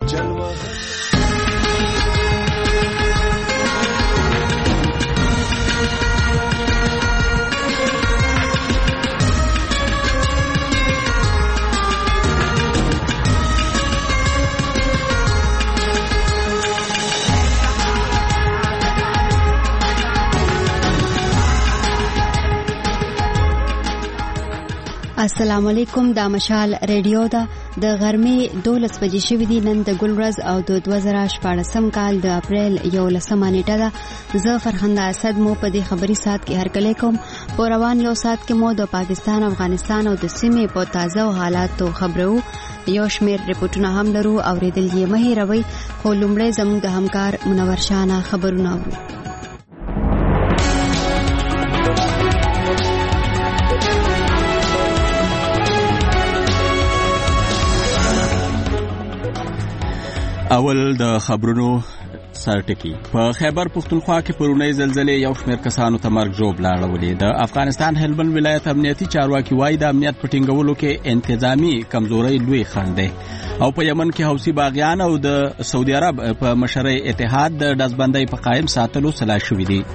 السلام علیکم. دا مشال ریډیو دا د غرمې 12 بجې شوې دي. نن د ګل ورځ او د 2014 کال د اپریل 11 نیټه ده. زه فرخنده اسد مو په دې خبري سات کې هرکلی کوم. په روان یو سات کې مو د پاکستان، افغانستان او د سیمې په تازه حالاتو خبرو. یو شمیر ریپورتونه هم لرو اوریدل یې مه هېروئ. خو لومړی زموږ د همکار منور شانه خبرونه اورو. اول د خبرونو سرټکی. په خیبر پختونخوا کې پرونی زلزلې یو شمېر کسانو ته مرګ ژوبله اړولې. د افغانستان هلمند ولایت امنیتي چارواکي وایي د امنیت په ټینګولو کې انتظامی کمزوري لوی خنډ دی. او په یمن کې حوثي باغیان او د سعودي عرب په مشرۍ اتحاد د ډزبندۍ په قائم ساتلو سلا شوي دي.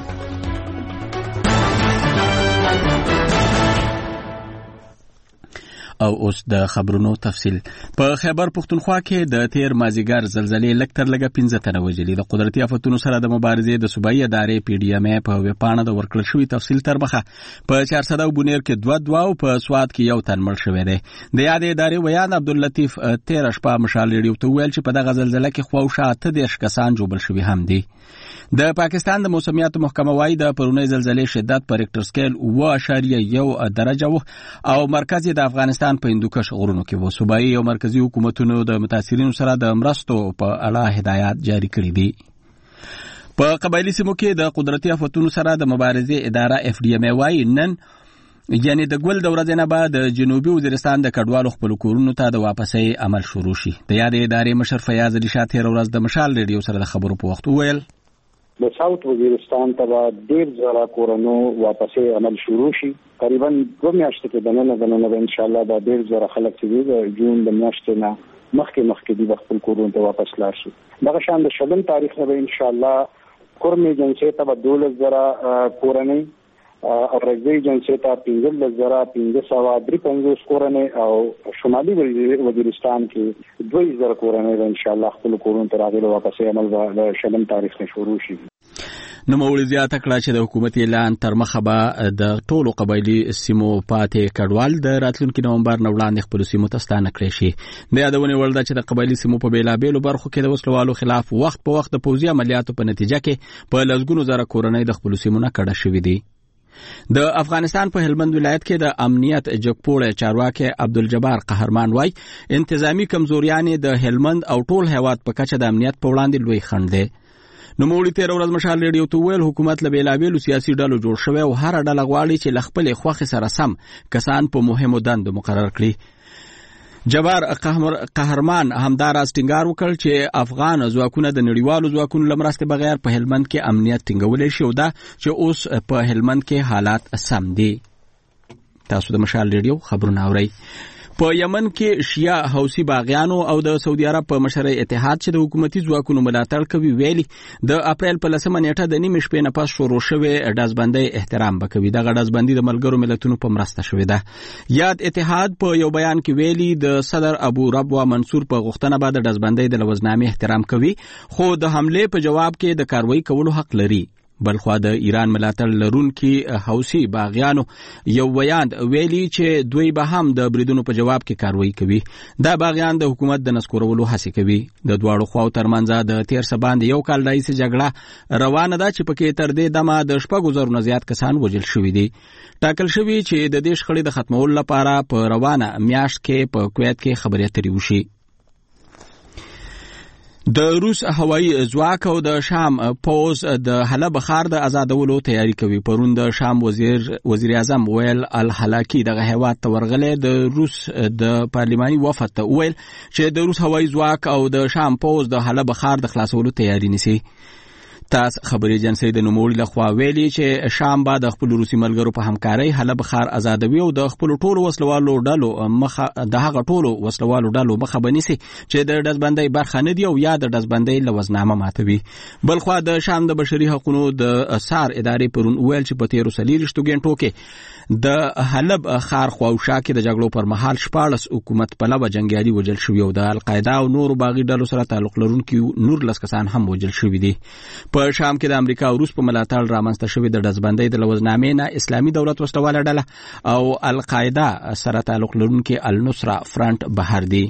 او اوس د خبرونو تفصیل. په خیبر پختونخوا کې د تیر مازیګر زلزلې لږ تر لږه 15 تنه وژلي. د قدرتي آفتونو سره د مبارزې د صوبایي ادارې پی ډي ام ای په ویبپاڼه د ورکړل شوي تفصیل تر مخه په 400 او بونیر کې 2 او په سواد کې 1 تن مړ شوی دی. د یادې ادارې ویان عبداللطیف 13 شپه مشال ریډیو ته ویل چې په دغه زلزلې کې خواوشا 18 کسان جوړ شوي هم دي. د پاکستان د موسمیاتو محکمه وايي د پرونی زلزلې شدت په ریکټر سکیل 7.1 درجه و او مرکز د افغانستان په هندوکش غرونو کې و. صوبایي او مرکزی حکومتونو د متاثرینو سره د مرستو په اړه هدایات جاری کړي دي. په قبایلی سیمو کې د قدرتي آفتونو سره د مبارزې اداره اف ډي ام ای وايي نن یعنی د ګل د ورځې نه بعد د جنوبي وزیرستان د کډوالو خپل کورونو ته د واپسۍ عمل شروع شي. د یادې ادارې مشر فیاض علي شاه تیر ورځ د مشال ریډیو سره د خبرو په وخت ویل د ساوث وزیرستان ته 1.5 کورونو واپسې عمل شروع شي. تقریبا 2 میاشتې کې دننه ان شاء الله د 1.5 خلک چې د جون د میاشتې نه مخکې د خپل کورونو ته واپس لاړ شي. دغه شان د شلم تاریخ نه ان شاء الله کورم ایجنسی ته 12,000 کورنۍ او رګي ایجنسی ته 15,553 کورنۍ او شمالي وزیرستان کې 2,000 کورنۍ ان شاء الله خپل کورونو ته راغلي واپس عمل د شلم تاریخ نه شروع شي. نو مولوی زیاته کړه چې د حکومت اعلان تر مخه به د ټولو قبایلی سیمو پاتې کډوال د راتلونکي نومبر نه وړاندې خپل سیمو ته ستانه کړی شي. د یادونه ول ده چې د قبایلی سیمو په بیلابېلو برخو کې د وسلوالو خلاف وخت په وخت د پوځي عملیاتو په نتیجه کې په لږونو زره کورنۍ د خپل سیمو نه کډه شوې دي. د افغانستان په هلمند ولایت کې د امنیت جګپوړی چارواکي عبدالجبار قهرمان وای انتظامی کمزوریان د هلمند او ټول هیواد په کچه د امنیت په وړاندې لوی خنډ دی. نو مولوی تیر ورځ مشال ریډیو ته ویل حکومت له بیلابېلو سیاسي ډلو جوړ شوی او هر ډله غواړي چې له خپلې خوښې سره سم کسان په مهمو دندو مقرر کړي. جبار قهرمان همداراز ټینګار وکړ چې افغان ځواکونه د نړیوالو ځواکونو له مرستې بغیر په هلمند کې امنیت ټینګولی شي او دا چې اوس په هلمند کې حالات سم دي. تاسو د مشال ریډیو خبرونه اورئ. په یمن کې شیا حوثي باغیانو او د سعودي عرب په مشرۍ اتحاد چې د حکومتي ځواکونو ملاتړ کوي ویلي د اپریل په 10 نیټه د نیمې شپې نه پس شروع شوې ډزبندۍ احترام وکوي. دغه ډزبندي د ملګرو ملتونو په مرسته شوې ده. یاد اتحاد په یو بیان کې ویلي د صدر ابو ربوه منصور په غوښتنه بعد ډزبندۍ د لوزنامې احترام کوي خو د حمله په جواب کې د کاروایی کولو حق لري. بلخوا د ایران ملاتړ لرونکي حوثي باغیانو یو بیان ویلي چې دوی به هم د بریدونو په جواب کې کاروایی کوي. دا باغیان د حکومت د نسکورولو هڅې کوي. د دواړو خواو ترمنځ د تیر څه باندې یو کال راهیسې جګړه روانه ده چې پکې تر دې دمه د 6,000 نه زیات کسان وژل شوي دي. ټاکل شوي چې د دې شخړې د ختمولو لپاره په روانه میاشت کې په کویت کې خبرې اترې وشي. د روس هوایي ځواک او د شام پوز د حلب ښار د آزادولو تیاری کوي. پرون د شام وزیر اعظم ویل الحلاکی دغه هیواد ته ورغلی. د روس د پارلماني وفد ته ویل چې د روس هوایي ځواک او د شام پوز د حلب ښار د خلاصولو تیاری نیسي. تاس خبري ایجنسی د نوموړي لخوا ویلي چې شام به د خپل روسي ملګرو په همکارۍ حلب ښار آزادوي او د خپل ټولو وسلوالو ډلو مخه د هغه ټولو وسلوالو ډلو مخه بنيسي چې د دزبندۍ برخه نه دی او یا د دزبندۍ لوزنامه ماتوي. بلخوا د شام د بشري حقوقو د سار ادارې پرون ویل چې په 13 غنټو کې د حلب ښار خواوشا کې د جګړو پر مهال 14 حکومت پلوه جنگیالي وجل شوی او د القاعده او نور باغی ډلو سره تعلق لرونکي نور لس کسان هم وجل شوی دي. په شام کې د امریکا او روس په ملاتړ رامنځته شوې د دزبندۍ د لوزنامې نه اسلامي دولت وسلواله ډله او القاعده سره تعلق لرونکي النصره فرنٹ بهر دي.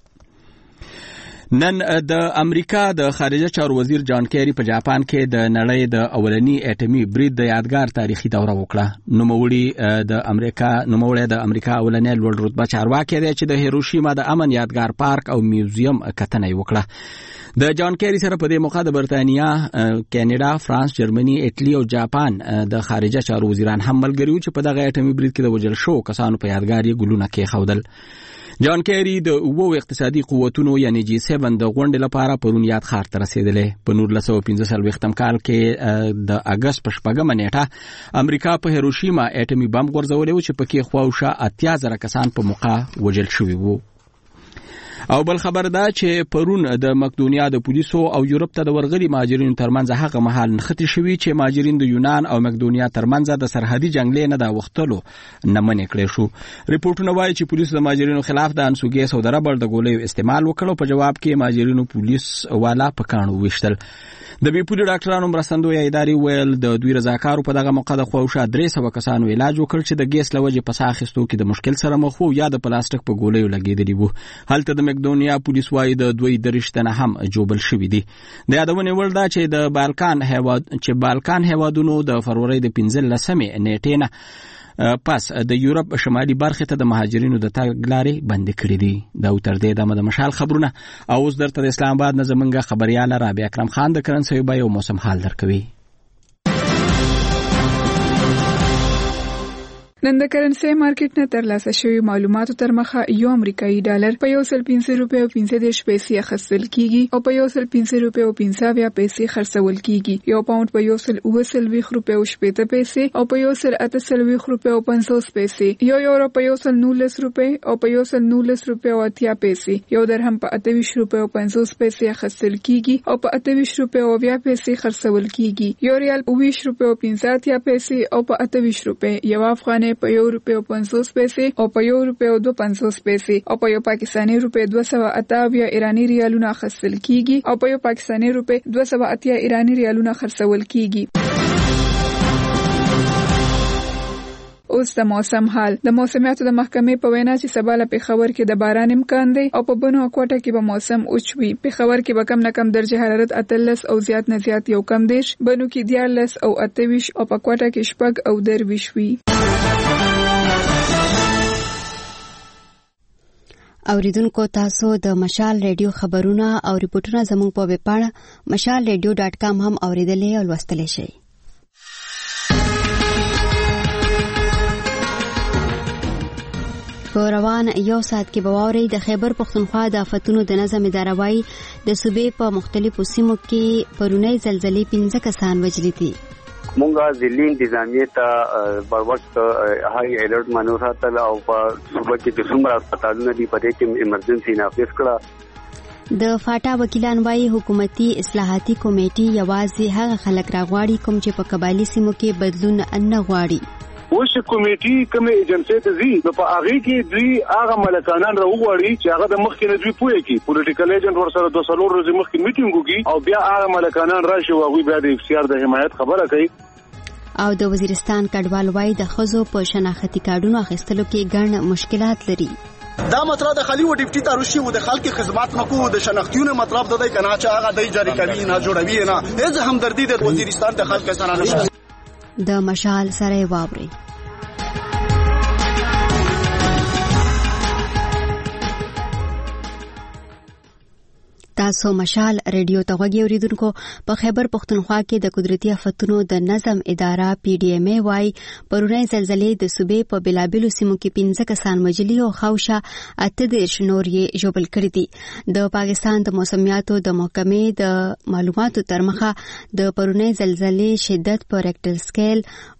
نن د امریکا د خارجه چارو وزیر جان کیری په جاپان کې د نړۍ د اولنی اټومي برید د یادګار تاریخي دوره وکړه. نوموړی د امریکا اولنی لوړ رتبه چارواکي دی چې د هیروشیما د امن یادګار پارک او میوزیم کتنه وکړه. د جان کیری سره په دې موخه د برتانیا، کینیډا، فرانس، جرمني، ایټالي او جاپان د خارجه چارو وزیران هم ملګري چې په دغه اټومي برید کې د وژل شو کسانو په یادګار یې ګلونه کېښودل. جان کیری د اوو اقتصادي قوتونو یعنی G7 د غونډې لپاره پرون یاد ښار ته رسیدلې. په 1915 کال کې د اگست په 4 نیټه امریکا په هیروشیما اټومي بم غورځولی و چې پکې خواوشا 80,000 کسان په موقع وژل شوي وو. او بل خبر دا چې پرون د مقدونیا د پولیسو او یورپ ته د ورغلي مهاجرینو ترمنځ هغه مهال نښتې شوي چې مهاجرین د یونان او مقدونیا ترمنځ د سرحدي جنګ نه دا وختلو نه منې کړی شو. ریپورتونه وایي چې پولیسو د مهاجرینو خلاف د انسوګیس او د ربړ د ګولیو استعمال وکړ. په جواب کې مهاجرینو پولیس والا په کاڼو ویشتل. د بیپولي ډاکټرانو مرستندویه ادارې ویل د دوی رضاکارو په دغه موقع د خواوشا 300 کسانو علاج وکړ چې د ګیس له وجې په ساه اخیستو کې د مشکل سره مخ وو یا د پلاستیک په ګولیو لګېدلي وو. هلته د مقدونیا پولیس وایي د 2 تنه هم جوبل شوي دي. د یادونې وړ ده چې د بالکان هیوادونو د فروری د 15 نیټې نه پس د یورپ شمالي برخه ته د مهاجرینو د تګ لارې بند کړې دي. دا تر دې د مشال خبرونه او اوس درته د اسلام آباد نه زمونږ خبريال رابعه اکرم خان د کرنسي بای او موسم حال درکوي. نن د کرنسي مارکیټ نه ترلاسه شوی معلوماتو تر مخه یو امریکایي ډالر په 1.5 روپیو 15 پیسې اخیستل کیږي او په 1.5 روپیو 15 پیسې خرڅول کیږي. یو پاوند په 1.20 روپیو 70 پیسې او په 1.80 روپیو 50 پیسې، یو یورو په 1.19 روپی او په 1.19 روپیو 80 پیسې، یو درهم په 28 روپیو 50 پیسې اخیستل کیږي او په 28 روپیو 20 پیسې خرڅول کیږي. یو ریال په 20 روپیو 50 پیسې او په 28 روپی، یو افغانۍ په 1 روپیو 50 پیسې او په 1 روپیو 2.50 پیسې او په 1 پاکستاني روپی 280 ایرانی ریالونه خرڅول کیږي او په 1 پاکستاني روپی 280 ایرانی ریالونه خرڅول کیږي. اوس د موسم حال. د موسمیاتو د محکمې په وینا چې سبا له پېښور کې د باران امکان دی او په بنو او کوټه کې به موسم اوچ وي. پېښور کې به کم نه کم درجه حرارت 13 او زیات نه زیات 1 بنو کې 14 او 28 او په کوټه کې 6 او 23 وي. اوریدونکو تاسو د مشال ریډیو خبرونه او ریپورتونه زموږ په ویب پاڼه mashalradio.com هم اوریدلې او لوستلی شئ. په روان یو ساعت کې به واورئ د خیبر پښتونخوا د آفتونو د نظم اداره وایي د صوبې په مختلفو سیمو کې پرونی زلزلې 15 کسان وژلي دي. مونږه ځلین انتظامیه ته بر وخت هاي الرټ منو ساتل او په صوبه کې د څومره هسپتالونه دي په دې کې ایمرجنسي نافذ کړه. د فاټا وکیلان وایي حکومتي اصلاحاتي کمیټه یوازې هغه خلک راغواړي کوم چې په قبایلی سیمو کې بدلون نه غواړي. اوس کمیټي کوم ایجنسی ته ځي نو په هغه کې دوی هغه ملکانان راوغواړي چې هغه د مخکې نه دوی پوهه کی پولیټیکل ایجنټ ورسره د سلور ورځې مخکې میټینګ وکړي او بیا هغه ملکانان راشي او هغه بیا د اختیار د حمایت خبره کوي. او د وزیرستان کډوال وایي د خزو په شناختی کارډونو اخیستلو کې ګڼ مشکلات لري. دا مطلب د خالي و ډیپټي تاروشي و د خلک خدمات نکو د شناختیونه مطلب د دې کنا چې هغه د جاری کوي نه جوړوي نه هیڅ همدردی د وزیرستان د خلک سره نشته. د مشال سره واوري. تاسو مشال ریډیو ته غوږی اوریدونکو. په خیبر پختونخوا کې د قدرتي آفتونو د نظم اداره PDMA وايي پرونی زلزلې د صوبې په بلابلو سیمو کې 15 کسان وژلي او خاوشه 18 نور یې ژوبل کړي دي. د پاکستان د موسمیاتو د محکمې د معلوماتو تر مخه د پرونی زلزلې شدت په ریکټر سکیل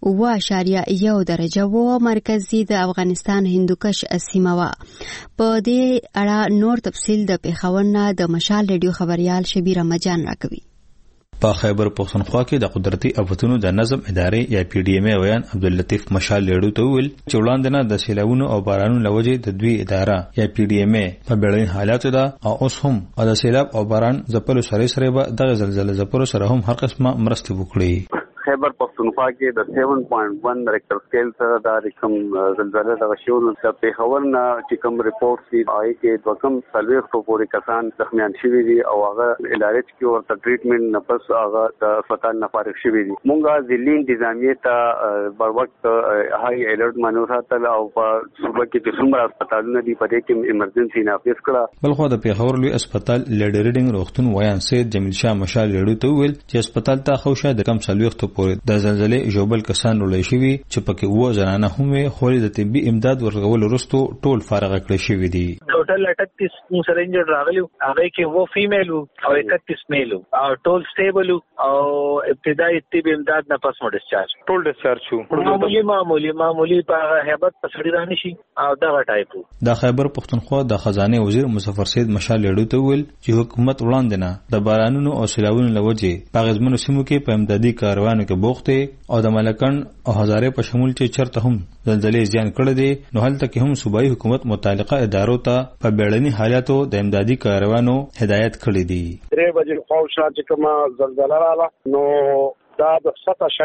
7.1 درجه و. مرکزي د افغانستان هندوکش سیمه و. په دې اړه نور تفصیل د پیښور نه د مشال ریډیو خبريال شبیر احمدجان راکوي. په خیبر پختونخوا کې د قدرتي آفتونو د نظم ادارې یا PDMA ویان عبداللطیف مشال ریډیو ته ویل چې وړاندې نه د سیلابونو او بارانونو لوجې د دوی اداره یا PDMA په بیړني حالاتو ده او اوس هم د سیلاب او باران ځپلو سره به دغه زلزلې ځپلو سره هم هر قسمه مرستې وکړي. خیبر پختونخوا کې د 7.1 ریکټر سکیل سره د رقم زلزلې د شوونو د پیښور نه چې کوم ریپورت دي آی کې د کم سلويخ په پورې کسان زخمیان شوي دي او هغه علاج کې ورته ټریټمنټ نه پس هغه د هسپتال نه فارغ شوي دي. مونږه ځلین نظامیه ته بر وخت هاي الرټ منو ساتل او په صوبه کې د څومره هسپتالونه دي په دې کې ایمرجنسي نافذ کړه. بلخو د پیښور لوی هسپتال لیډ ریډینګ روغتون ویان سید جمیل شاه مشال ریډیو ته ویل چې هسپتال ته خوشه د کم سلويخ د زلزلې ژوبل کسان وړل شوي چې پکې و زنانه هم خو د طبي امداد ورغول وروسته ټول فارغ کړل شوي دي. ټوټل 38 سرنجر راغلي هغه کې و فیمیل او 31 میل او ټول سټیبل او ابتدایي طبي امداد نه پس مو ډیسچارج ټول ډیسچارج شو. معمولی په هیبت پسړی رانی شي او دغه ټایپو. د خیبر پختونخوا د خزانه وزیر مظفر سید مشال ریډیو ته ویل چې حکومت وړاندې نه د بارانونو او سیلابونو لوجې په غزمنو سیمو کې په امدادي کاروانو کې بوخت او د ملکن او هزاره په شمول چې چرته هم زلزلې زیان کړی دي نو هلته کې هم صوبایي حکومت متعلقه ادارو ته په بیړني حالاتو د امدادي کاروانو هدایت کړی دي. 3 بجې خواوشا چې کومه زلزلہ رااله نو دا د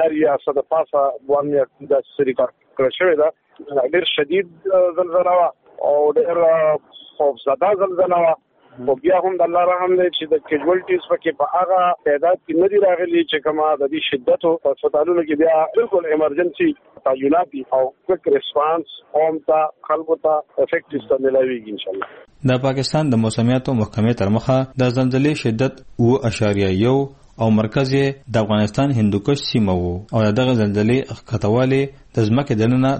7.7 پاسه باندې د سری کړ شوی دا ډېر شدید زلزلہ او ډېر خوفزده زلزلہ او بیا هم د الله رحم دی چې د کیجوالټیز پکې په هغه تعداد کې نه دي راغلي چې کومه د دې شدت او هسپتالونو کې بیا بالکل ایمرجنسي تعینات او کویک ریسپانس قوم ته خلکو ته افیکټیو ته ملایوي ان شاء الله. د پاکستان د موسمیاتو محکمې تر مخه د زلزلې شدت 7.1 او مرکز یې د افغانستان هندوکش سیمه وو او دغه زلزلې خطواله د ځمکې دننه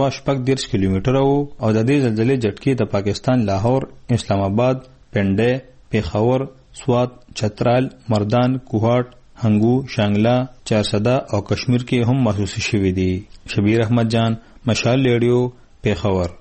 214 کیلومتر او د دې زلزلې جټکې د پاکستان لاهور، اسلام آباد، پنډه، پیښور، سوات، چترال، مردان، کوهاټ، هنګو، شانګلا، چارسده او کشمیر کې هم محسوس شوي دي. شبیر احمد جان، مشال ریډیو، پیښور.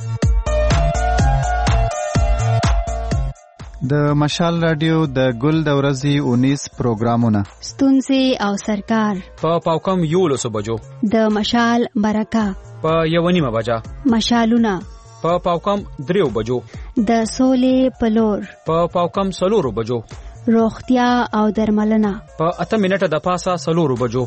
د مشال رادیو د ګل د ورځې 19 پروګرامونه ستونزې او سرکار په پاوکم 11 بجو د مشال برکه په 1:30 بجا مشالونه په پاوکم 3 بجو د سولې پلور په پاوکم 4 بجو روغتیا او درملنه په 8 منټه د پاسه 4 بجو.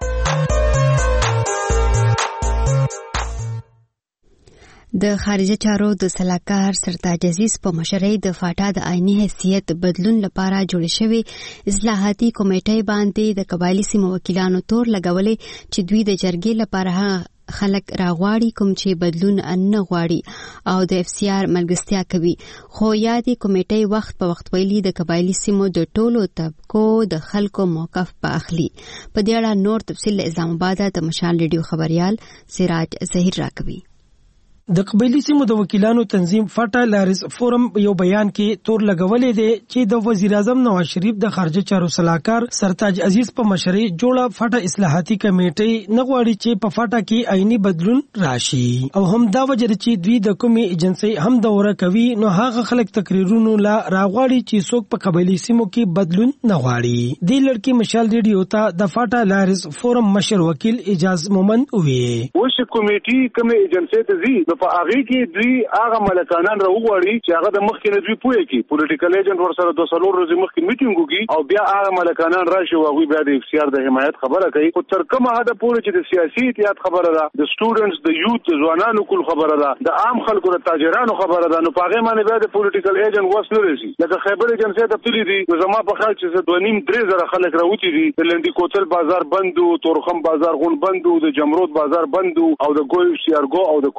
د خارجه چارو د سلاکار سرتاج عزیز په مشرۍ د فاټا د آئینی حیثیت بدلون لپاره جوړ شوی اصلاحاتي کمیټې باندې د قبایلی سیمو وکیلانو تور لګولې چې دوی د جرګې لپاره خلک راغواړي کوم چې بدلون نه غواړي او د FCR ملګرتیا کوي. خو یادې کمیټې وخت په وخت ویلي د قبایلی سیمو د ټولو طبقو د خلکو موقف په اخلي. په دې اړه نور تفصیل اسلام آباد د مشال ریډیو خبريال سراج ظهیر راکوي. د قبایلی سیمو د وکیلانو تنظیم فاټا لارز فورم یو بیان کې تور لګولې دی چې د وزیر اعظم نواز شریف د خارجه چارو سلاکار سرتاج عزیز په مشرۍ جوړه فاټا اصلاحاتي کمیټې نه غواړي چې په فاټا کې آئینی بدلون راشي او هم دا وجه چې دوی د کومې ایجنسي هم دوره کوي نو هغه خلک تقریرونو لا راغواړي چې څوک په قبایلی سیمو کې بدلون نه غواړي. د لړکی مشال ریډیو ته د فاټا لارز فورم مشر وکیل اجاز مومند وی اوس کمیټې کومې ایجنسي ته زی په هغه کې دوی هغه ملکانان راوغواړي چې هغه د مخکې نه دوی پوهه کی پولیټیکل ایجنټ ورسره 2 ورځې مخکې میټینګ وکړي او بیا هغه ملکانان راشي او هغه بیا د FCR د حمایت خبره کوي. خو تر کومه حد پورې چې د سیاسي اتحاد خبره ده، د سټوډنټس، د یوت، د ځوانانو کول خبره ده، د عام خلکو د تاجرانو خبره ده، نو په هغه باندې بیا د پولیټیکل ایجنټ وس نه رسي. لکه خیبر ایجنسي ته تللی دي زما په خیال چې 2.5-3 خلک راوتی دي. د لندې کوتل بازار بند او تورخم بازار غون بند او د جمرود بازار بند او د ګوی سیارګو او د کمیټې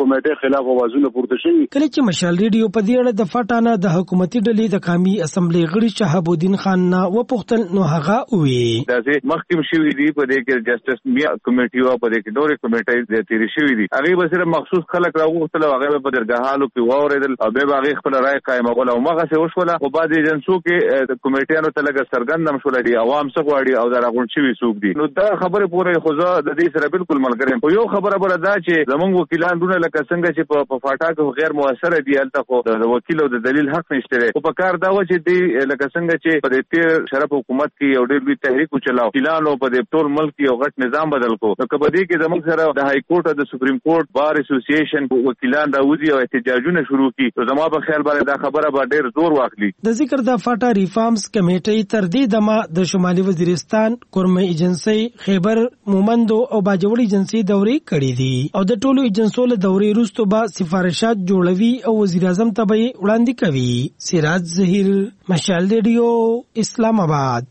خلاف اوازونه پورته شوي. کله چې مشال ریډیو په دې اړه د فاټانه د حکومتي ډلې د قومي اسمبلی غړي شهاب الدین خان نه وپوښتل نو هغه وی دا چې مخکې شوی دی په دې کې جسټس میا کمیټي او په دې کې نورې کمیټې د تیری شوی دي هغه به صرف مخصوص خلک راوغتل هغه په درګاهالو کې واوریدل او به هغه خپل رائے قائمول او مغه څه وشوله او بعد ایجنسو کې د کمیټیانو ته لګ سرګند مشوله دي عوام څه غواړي او دا راغون شوی څوک دي نو دا خبره پوره خوځه د دې سره بالکل ملګری په یو خبره بر دا چې زمونږ وکیلان دونه لکه څنګه چې په فاټا کې غیر موثر دي الته خو د وکیل او د دلیل حق نشته او په کار دا و چې دی لکه څنګه چې په دې شرف حکومت کې یو ډېر لوی تحریک وچلاو وکیلانو په دې ټول ملک یو غټ نظام بدل کو نو کبه دې کې زمونږ سره د های کورټ او د سپریم کورټ بار اسوسییشن وکیلان راوځي او احتجاجونه شروع کړي نو زما په خیال باندې دا خبره به ډېر زور واخلي. د ذکر د فاټا ریفارمز کمیټې تر دې دمه د شمالي وزیرستان کورمه ایجنسی خیبر مومندو او باجوړ ایجنسی دورې کړې دي او د ټولو ایجنسو له دورې وروسته به سفارشات جوړوي او وزیر اعظم ته به وړاندې کوي. سراج ظهیر مشال ریډیو اسلام آباد.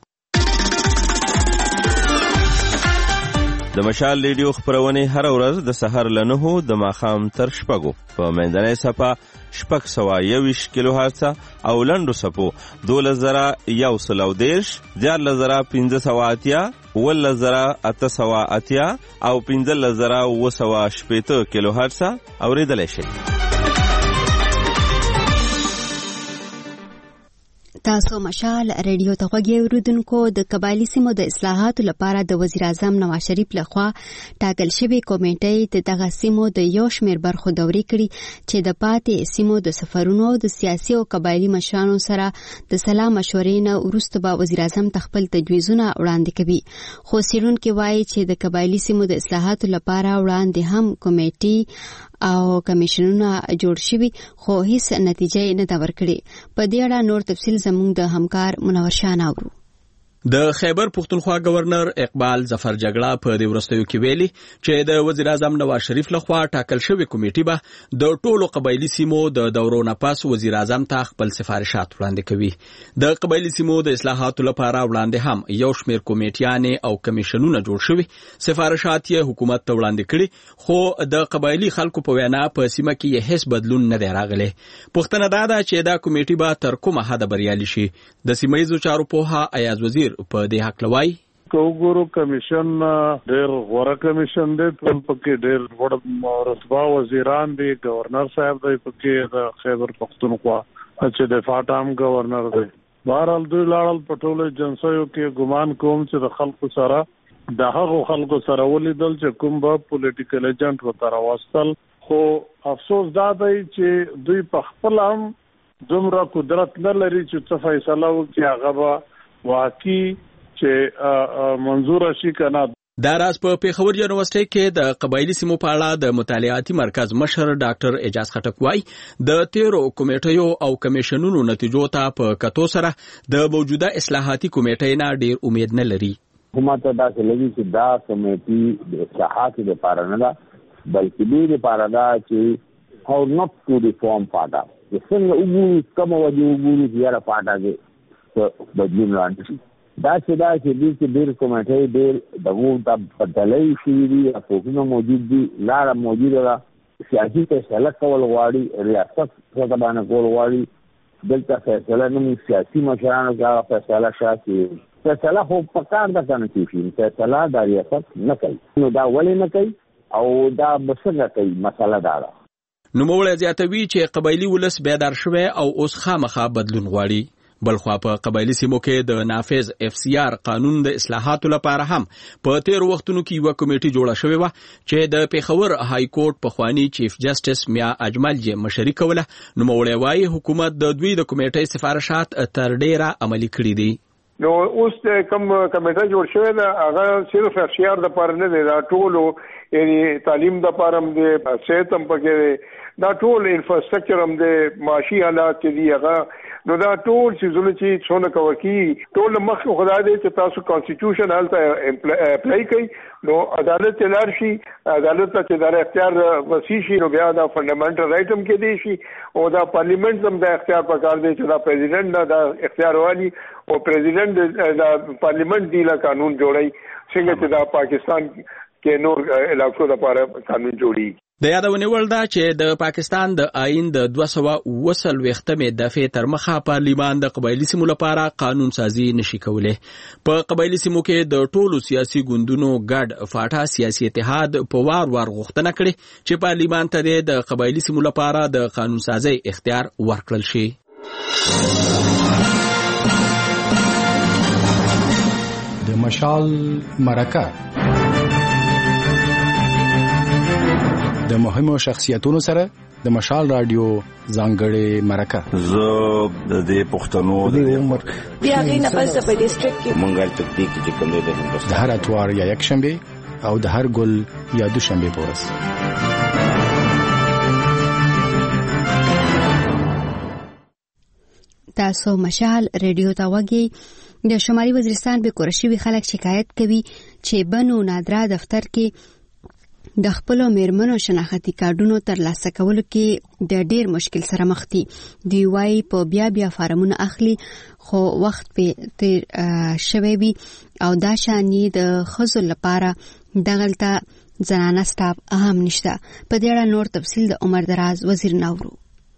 د مشال ریډیو خبرونه هر ورځ د سحر له 9 د ماخام تر 6 په منځنۍ صفه 621 کیلو هرتز او لنډو صفو 2110 14580 11880 او 15980 کیلو هرتز اوریدل شي. تاسو مشال ریډیو ته غوږی اوریدونکو د قبایلی سیمو د اصلاحاتو لپاره د وزیر اعظم نواز شریف لخوا ټاکل شوی کمیټې د دغه سیمو د یو شمېر برخو دورې کړي چې د پاتې سیمو د سفرونو د سیاسي او قبایلی مشرانو سره د سلا مشورې نه وروسته به وزیر اعظم خپل تجویزونه وړاندې کوي. خو څېړونکي وایي چې د قبایلی سیمو د اصلاحاتو لپاره وړاندې هم کمیټې او کمیشنونه جوړ شوي خو هیڅ نتیجه نه دا ورکړي. په دې اړه نور تفصیل زموږ د همکار منور شاه اورو. د خیبر پختونخوا گورنر اقبال ظفر جګړه په دې ورستیو کې ویلي چې د وزیر اعظم نواز شریف لخوا ټاکل شوی کمیټه به د ټولو قبایلی سیمو د دورو نه پس وزیر اعظم ته خپل سفارشات وړاندې کوي. د قبایلی سیمو د اصلاحاتو لپاره وړاندې هم یو شمېر کمیټیانې او کمیشنونه جوړ شوي. سفارشات یې حکومت ته وړاندې کړي خو د قبایلی خلکو په وینا په سیمه کې هیڅ بدلون نه دی راغلی. پوښتنه دا ده چې دا کمیټه به تر کومه حده بریالي شي. د سیمایي چارو پوها ایاز وزیر په دې حق لوي کوګورو کمیشن ډېر غوړه کمیشن دی پکې ډېر وړ رتبه وزیران دي گورنر صاحب دی پکې د خیبر پختونخوا چې د فاټام گورنر دی. بهرحال دوی لاړل په ټولو ایجنسیو کې ګمان کوم چې د خلکو سره د هغو خلکو سره ولیدل چې کوم به پولیټیکل ایجنټ ورته راوستل خو افسوس دا دی چې دوی په خپل هم دومره قدرت نه لري چې څه فیصله وکړي هغه به واقعي چې منظور شي کنه. دا راز په پیښور یونیورسيټي کې د قبایلی سیمو په اړه د مطالعاتي مرکز مشر ډاکټر اعجاز خټک وايي د 13 کمیټیو او کمیشنونو نتیجو ته په کتو سره د موجوده اصلاحاتي کمیټې نه ډیر امید نه لري. حکومت دا چې لګي چې دا کمیټي د اصلاحاتو لپاره نه ده بلکې دې لپاره دا چې how not to reform فاټا څنګه وګورو کوم وجه وګورو چې یاره فاټا کې بدلون راځي. دا چې دې ډېر کمیټې ډېر دغه د بدلې شي دي حقوقونه موجود دي لاره موجوده ده سیاسي فیصله کول غواړي ریاست څخه باندې کول غواړي دلته فیصله نه سیاسي مشرانو کې فیصله شاسي فیصله خو په کار ده کنه چې فیصله د ریاست نه کوي نو دا ولې نه کوي او دا بسنه کوي مسله دا ده. نو موږ زیاتوي چې قبایلی ولس بیدار شوه او اوس خامخا بدلون غواړي. بلخوا په قبایلی سیمو کې د نافذ FCR قانون د اصلاحاتو لپاره هم په تیر وختونو کې یو کمیټه جوړه شوې و چې د پیښور های کورټ پخوانی چیف جسټس میا اجمل جې مشري کوله. نو موږ وايي حکومت د دوی د کمیټې سفارشات تر ډیره عملی کړې دي. نو اوس کوم کمیټه جوړ شوې ده هغه صرف FCR د لپاره نه دی دا ټولو یعنی تعلیم د لپاره هم دی صحت هم پکې دا ټول انفراستراکچر هم دی معاشي حالات دي هغه نو دا ټول چیزونه چې څونه کوي ټول مخ خدای دې چې تاسو کانسټیټیوشن هلته اپلای کړئ نو عدالت لار شي عدالت ته د اختیار وسیع شي نو بیا دا فنډامنټل رائټ هم کې دی شي او دا پارلیمنت هم د اختیار په کار دی چې دا پریزیډنټ دا اختیار والی او پریزیډنټ دا پارلیمنت دی لا قانون جوړي څنګه چې دا پاکستان کې نور علاقو لپاره قانون جوړي. د یادونې وړ ده چې د پاکستان د آئین د 229مې دفعې تر مخه پارلیمان د قبایلي سیمو لپاره قانون سازي نشي کولی. په قبایلي سیمو کې د ټولو سیاسي ګوندونو ګډ فاټا سیاسي اتحاد په وار غوښتنه کړې چې پارلیمان ته د قبایلي سیمو لپاره د قانون سازي اختیار ورکړل شي. د مشال مرکه د مهمو شخصیتونو سره د مشال رادیو ځانګړې مرکه. زه د دې پښتنو د عمر بیا غینه پس په ډیسټریکټ کې منګل تکتیک چې کوم دی د هر اتوار یا یک شنبه او د هر ګل یا دوشنبه پورس. تاسو مشال رادیو ته وګورئ. د شمالي وزیرستان به کورشوي خلک شکایت کوي چې بنو نادرا دفتر کې د خپل میرمنو شناختی کارډونو ترلاسه کولو کې د ډیر مشکل سره مخ دي. دوی وايي په بیا فارمونه اخلي خو وخت په تیر شوی وي او دا شانی د خزو لپاره دغلطه زنانه سټاف اهم نشته. په دې اړه نور تفصیل د عمر دراز وزیر نورو.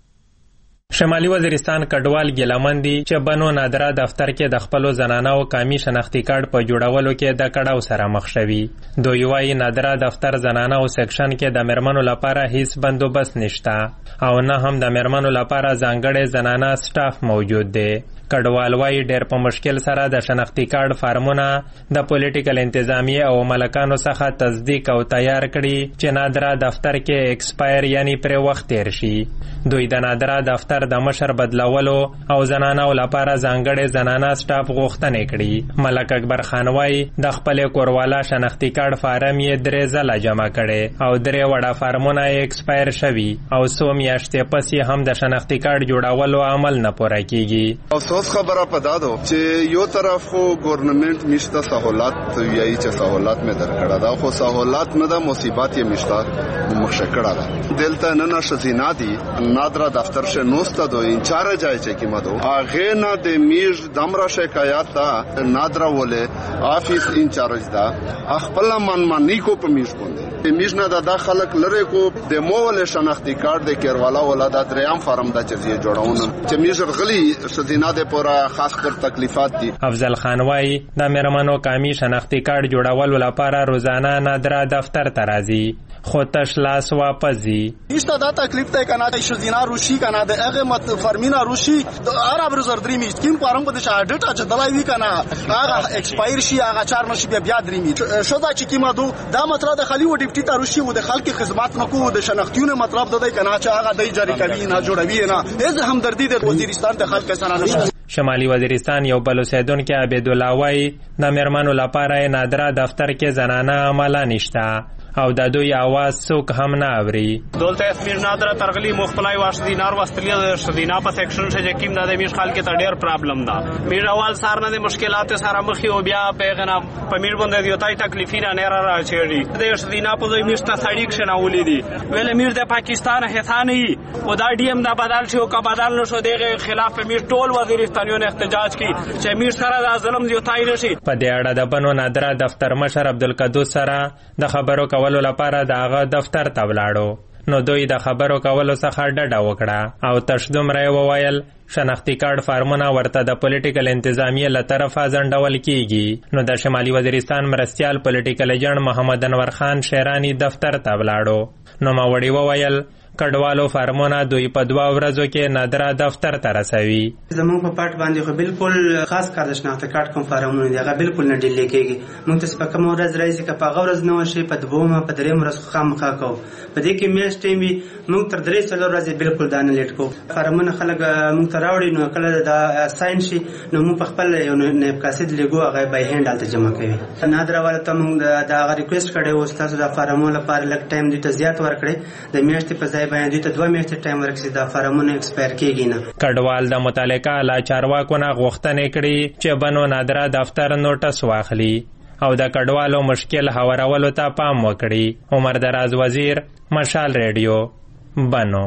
شمالي وزیرستان کډوال ګیلمن دي چې بنو نادرا دفتر کې د خپلو زنانو قومي شناختی کارت په جوړولو کې د کړاو سره مخ شوي. دوی وايي نادرا دفتر زنانو سیکشن کې د مرمنو لپاره هیڅ بندوبست نشته او نه هم د مرمنو لپاره ځانګړی زنانه سټاف موجود دی. کډوال وايي ډېر په مشکل سره د شناختی کارت فارمونه د پولیټیکل انتظامیه او ملکانو څخه تصدیق او تیار کړي چې نادرا دفتر کې ایکسپایر یعنی پر وخت تیر شي. دوی د نادرا دفتر د مشر بدلولو او زنانو لپاره ځانګړی زنانه سټاف غوښتنې کړي. ملک اکبر خان وايي د خپل کوروالا شناختی کارت فارم یې 3 ځله جمع کړي او 3 وړه فارمونه ایکسپایر شوي او 100 میاشتې پس هم د شناختی کارت جوړولو عمل نه پوره کیږي. اوس خبره پدا ده چې یو طرف خو ګورنمنت مشته سہولت ویایي چې سہولت مې درکړه دا خو سہولت نه ده مصیبت یې مشته مخشکړه ده. دلته نه شزینا دي نادرا دفتر شه نوسته دو انچارج آی چې کیمه دو هغه نه د میج دمرا شکایت دا نادرا ولې افیس انچارج دا خپل منمنی کو په میج باندې میج نه دا خلک لره کو د مول شناختی کارت د کیروالا ولا د دریم فارم د چزیه جوړاون چې میج غلی شزینا د پورا خاص کر تکلیفات دي. افضل خان وايي د مرمنو قومي شناختی کارت جوړولو لپاره روزانه نادرا دفتر ته راځي خو تش لاس واپس ځي. ایسته دا تکلیف ته کنه د شزینا روشي کنه د هغه مت فرمینا روشي د عرب رزر درې می سکیم فارم په دې شاډټ چې دلای وی کنه هغه ایکسپایر شي هغه 4 مشي بیا درې می شو دا چې کیما دو دا مطلب د خلی و ډیپټي ته روشي و د خلک خدمات نکو د شناختیونه مطلب د دې کنه چې هغه د جاری کوي نه جوړوي نه از همدردی د وزیرستان د خلک سره نشته. شمالي وزیرستان یو بل اوسیدونکو عبید الله وايي د مرمنو لپاره نادرا دفتر کې زنانه عمله نشته او د دوی आवाज څوک هم نه اوري. دولته اسمیر نادره ترغلی مخبلای واش دینار واستلی شدینا په سیکشن شه یقین د میش خال کې ته ډیر پرابلم ده. میر اول سار نه مشکلات سره مخي او بیا پیغنا په میر باندې دیوتای تکلیفینه نه را چېړي د شدینا په دوی میشته سړی ښنه ولیدي ول میر د پاکستان هثاني او دا ډی ام دا بدل شو کا بدل نشو دغه خلاف میر ټول وزیرستانیون احتجاج کی چې میر سره د ظلم دیوتای نشي. په دې اړه د بنو نادرا دفتر مشر عبدالقدوس سره د خبرو کولو لپاره دغه دفتر ته ولاړو نو دوی د خبرو کولو څخه ډډه وکړه او تشدمره وویل شناختی کارت فارمونه ورته د پولیټیکل انتظامیه له طرفه ځنډول کیږي. نو د شمالي وزیرستان مرستیال پولیټیکل ایجنټ محمد انور خان شیرانی دفتر ته ولاړو نو ما وړي وویل کډوالو فارمونه دوی په 2 ورځو کې نادرا دفتر ته رسوي. زموږ په پټ باندې خو بالکل خاص کار د شناخته کارت کوم فارمونه دی هغه بالکل نه ډیلی کېږي. موږ ته په کوم ورځ راځي که په غوړز نه وشي په 2 په 3 ورځ خامخا کو په دې کې میاشت ټیم وي موږ تر 3 ورځې بالکل دانه لیټ کو فارمونه خلک موږ ته راوړي نو کله دا ساين شي نو موږ په خپل یو نه کاسید لګو هغه بای هند الته جمع کوي. نادرا والا ته موږ دا ریکوست کړو او تاسو د فارمونو لپاره لک ټایم دې ته زیات ورکړي د میاشتې په ځای باندې ته 2 میاشتې ټایم ورکړي دا فارمونه ایکسپایر کېږي نه. کډوال د متعلقه لا چارواکو نه غوښتنې کړي چې بنو نادرا دفتر نوټس واخلي او د کډوالو مشکل هوارولو ته پام وکړي. عمر دراز وزیر مشال ریډیو بنو.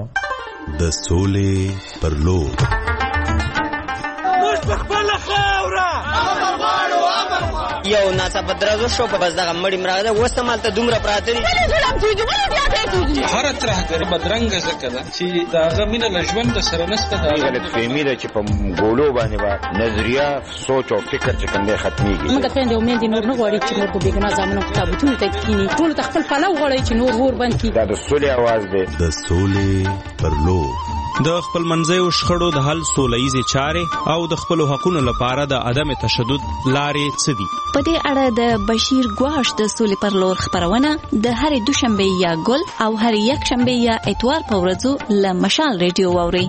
د سولې پر لور یو پاسه بدرازو شو په بس دغه مړی مراغله وسته مالته دومره پراته دي هر ترهګر بدرنګ زکه چې داغه مینه لژوند سره نسته دا غلط فهمي ده چې په ګولو باندې با نظریه سوچ او فکر چې کنده ختميږي موږ ته د امید نور نه غواړي چې نور په بیګنا ځامنو کتابونه ته کینی ټول تخپل پلو غواړي چې نور ور باندې دا د سولې आवाज ده د سولې پر لور د خپل منځیو شخړو د حل سوله‌ییزې چارې او د خپل حقوقو لپاره د عدم تشدد لارې څه دي؟ په دې اړه د بشیر ګواش د سولې پر لور خبرونه د هرې دوشنبه یا ګل او هرې یک شنبه یا اتوار په ورځو له مشال ریډیو واورئ.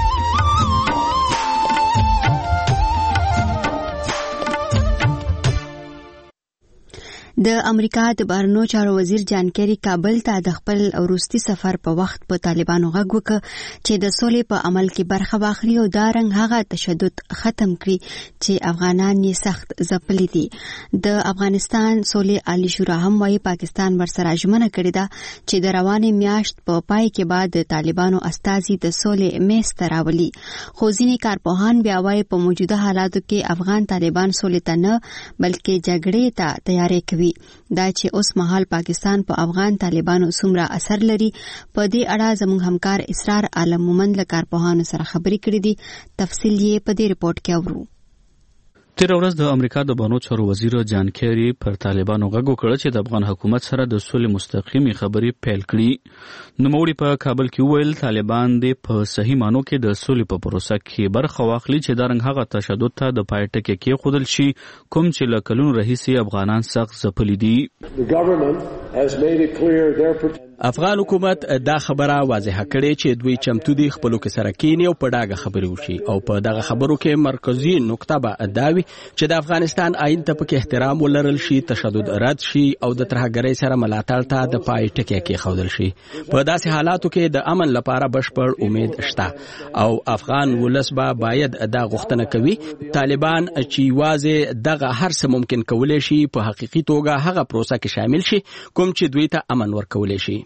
د امریکا د بهرنیو چارو وزیر جان کیری کابل ته د خپل وروستي سفر په وخت په طالبانو غږ وکړ چې د سولې په عمل کې برخه واخلي او دا رنګ هغه تشدد ختم کړي چې افغانان یې سخت ځپلي دي. د افغانستان سولې عالی شورا هم وايي پاکستان ورسره ژمنه کړې ده چې د روانې میاشت په پای کې بعد د طالبانو استازي د سولې میز ته راولي. خو ځینې کارپوهان بیا وايي په موجوده حالاتو کې افغان طالبان سولې ته نه بلکې جګړې ته تیاری کوي. دا چې اوس مهال پاکستان په افغان طالبانو څومره اثر لري په دې اړه زموږ همکار اسرار عالم مومند له کارپوهانو سره خبرې کړې دي. تفصیل یې په دې رپورت کې اورو. تیر ورځ د امریکا د بهرنیو چارو وزیر جان کیری پر طالبانو غږ وکړ چې د افغان حکومت سره د سولې مستقیمي خبرې پیل کړي. نوموړي په کابل کې وویل طالبان دې په صحیح مانو کې د سولې په پروسه کې برخه واخلي چې دا رنګ هغه تشدد ته د پای ټکی کې خودل شي کوم چې له کلونو راهیسې افغانان سخت ځپلي دي. افغان حکومت دا خبره واضحه کړې چې دوی چمتو دي خپلو کې سره کینی او په ډاګه خبرې وشي او په دغه خبرو کې مرکزی نقطه به داوي چې د افغانستان آئین ته پکې احترام ولرل شي، تشدد رد شي او د ترهګرۍ سره ملاتړ ته د پای ټکی کې خودل شي. په داسې حالاتو کې د امن لپاره بشپړ امید شته او افغان ولس به باید دا غوښتنه کوي طالبان چې واځي دغه هر څه ممکن کولای شي په حقيقي توګه هغه پروسه کې شامل شي کوم چې دوی ته امن ورکولای شي.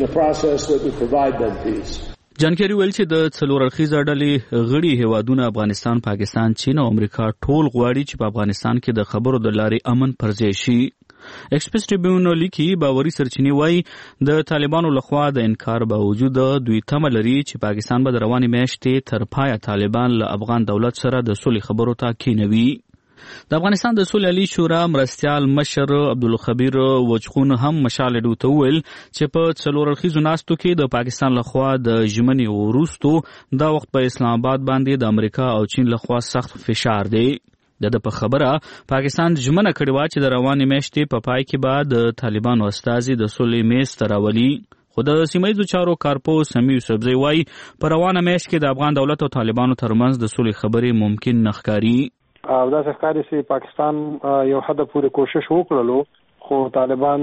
جان کیری ویل چې د څلور اړخیزه ډلې غړي هیوادونه افغانستان، پاکستان، چین او امریکا ټول غواړي چې په افغانستان کې د خبرو د لارې امن پرځای شي. ایکسپریس ټریبیون لیکي باوري سرچینې وایي د طالبانو لخوا د انکار باوجود دوی تمه لري چې پاکستان به د روانې میاشتې تر پایه طالبان له افغان دولت سره د سولې خبرو ته کینوي. د افغانستان د سولې عالی شورا مرستیال مشر عبدالخبیر وجخون هم مشال ډو ته ویل چې په څلور اړخیزو ناستو کې د پاکستان لخوا د ژمنې وروستو دا وخت په اسلام آباد باندې د امریکا او چین لخوا سخت فشار دی. د په خبره پاکستان ژمنه کړې وه چې د روانې میاشتې په پای کې به د طالبانو استازي د سولې میز ته راولي. خو د سیمه‌ییزو چارو کارپو سمیع یوسفزی وایي په روانه میاشت کې د افغان دولت او طالبانو ترمنځ د سولې خبرې ممکن نه ښکاري. او دا ښکاري چې پاکستان یو حد پورې کوشش وکړلو خو طالبان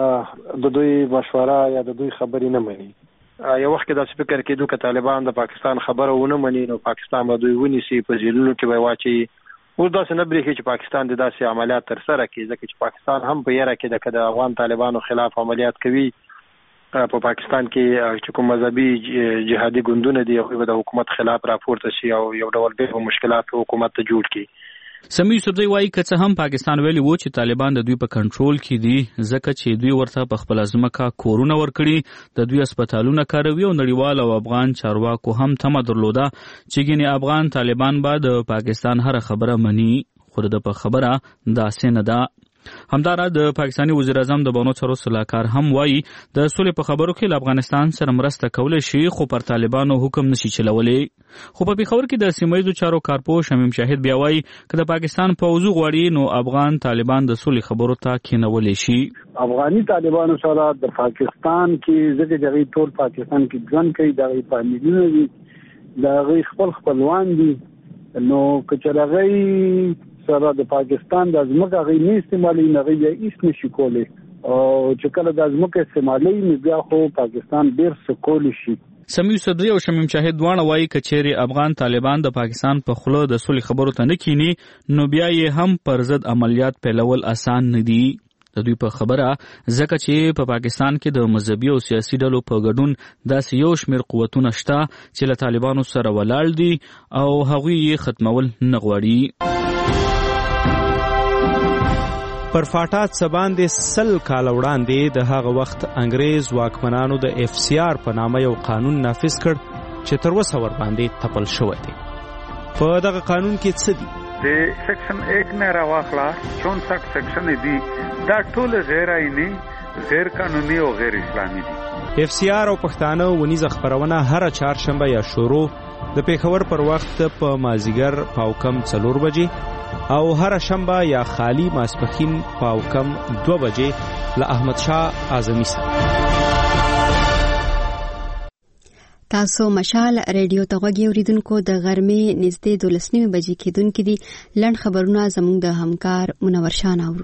د دوی مشوره یا د دوی خبرې نه مني. یو وخت کې دا فکر کېدو چې طالبان د پاکستان خبره ونه مني نو پاکستان به دوی ونیسي په جیلونو کې به واچي. اوس داسې نه بریښي چې پاکستان د داسې عملیات ترسره کړي ځکه چې پاکستان هم په یاره کې د افغان طالبانو خلاف عملیات کوي. په پاکستان کې چې کوم مذهبي جهادي ګوندونه دي هغوی به د حکومت خلاف راپورته شي او یو ډول به مشکلات حکومت ته جوړ کړي. سمیع یوسفزی وایي که څه هم پاکستان ویلي وو چې طالبان د دوی په کنټرول کې دي ځکه چې دوی ورته په خپل ځمکه کورونه ورکړي، د دوی هسپتالونه کاروي او نړیوال او افغان چارواکو هم تمه درلوده چې ګینې افغان طالبان به د پاکستان هر خبره مني، خو د په خبره داسې نه ده. همدارا د پاکستاني وزیر اعظم د بهرنیو چارو سلاکار هم وایي د سولې په خبرو کې له افغانستان سره مرسته کولای شي خو پر طالبانو حکم نشي چلولی. خو په پیښور کې د سیمه‌ییزو چارو کارپو شمیم شاهد بیا وایي که د پاکستان پوځ غواړي نو افغان طالبان د سولې خبرو ته کېنولی شي. افغاني طالبانو سره د پاکستان کې ځکه چې ټول پاکستان کې ځان کوي د فامیلونو دي د خپلوان دي نو کچرغی سره د پاکستان د ځمکه غي نه استعمالي نه غي هیڅ نشي کولی او چې کله د ځمکه استعمالي نه بیا خو پاکستان ډیر سکول شي. سمیع یوسفزی او شمیم شاهد دواړه وایي که چیرې افغان طالبان د پاکستان په خوله د سولې خبرو ته نه کینی نو بیا یې هم پر ضد عملیات پیلول آسان نه دي. د دوی په خبره ځکه چې په پاکستان کې د مذهبي او سیاسي ډلو په ګډون داسې یو شمېر قوتونه شته چې له طالبانو سره ولاړ دي او هغوی یې ختمول نه غواړي. پر فاټا څه باندې 100 کال وړاندې د هغه وخت انګریز واکمنانو د FCR په نامه یو قانون نافذ کړ چې تر اوسه ور باندې تپل شوی دی. په دغه قانون کې څه دي؟ د سیکشن 1 نه راواخلا 64 سیکشن دي، دا ټول غیر آئینی، غیر قانوني او غیر اسلامي دي. FCR او پښتانه ونیزه خبرونه هر چهارشنبه یا شروع د پیښور پر وخت په مازیګر پاوکم 4 بجې او هر شنبه یا خالی ماسپخین پاوکم 2 بجې له احمد شاه اعظمي سره. تاسو مشال ریډیو ته غوږی اوریدونکو د غرمې نږدې 12 بجې کېدونکې دي. لنډ خبرونه زموږ د همکار منور شاه اورو.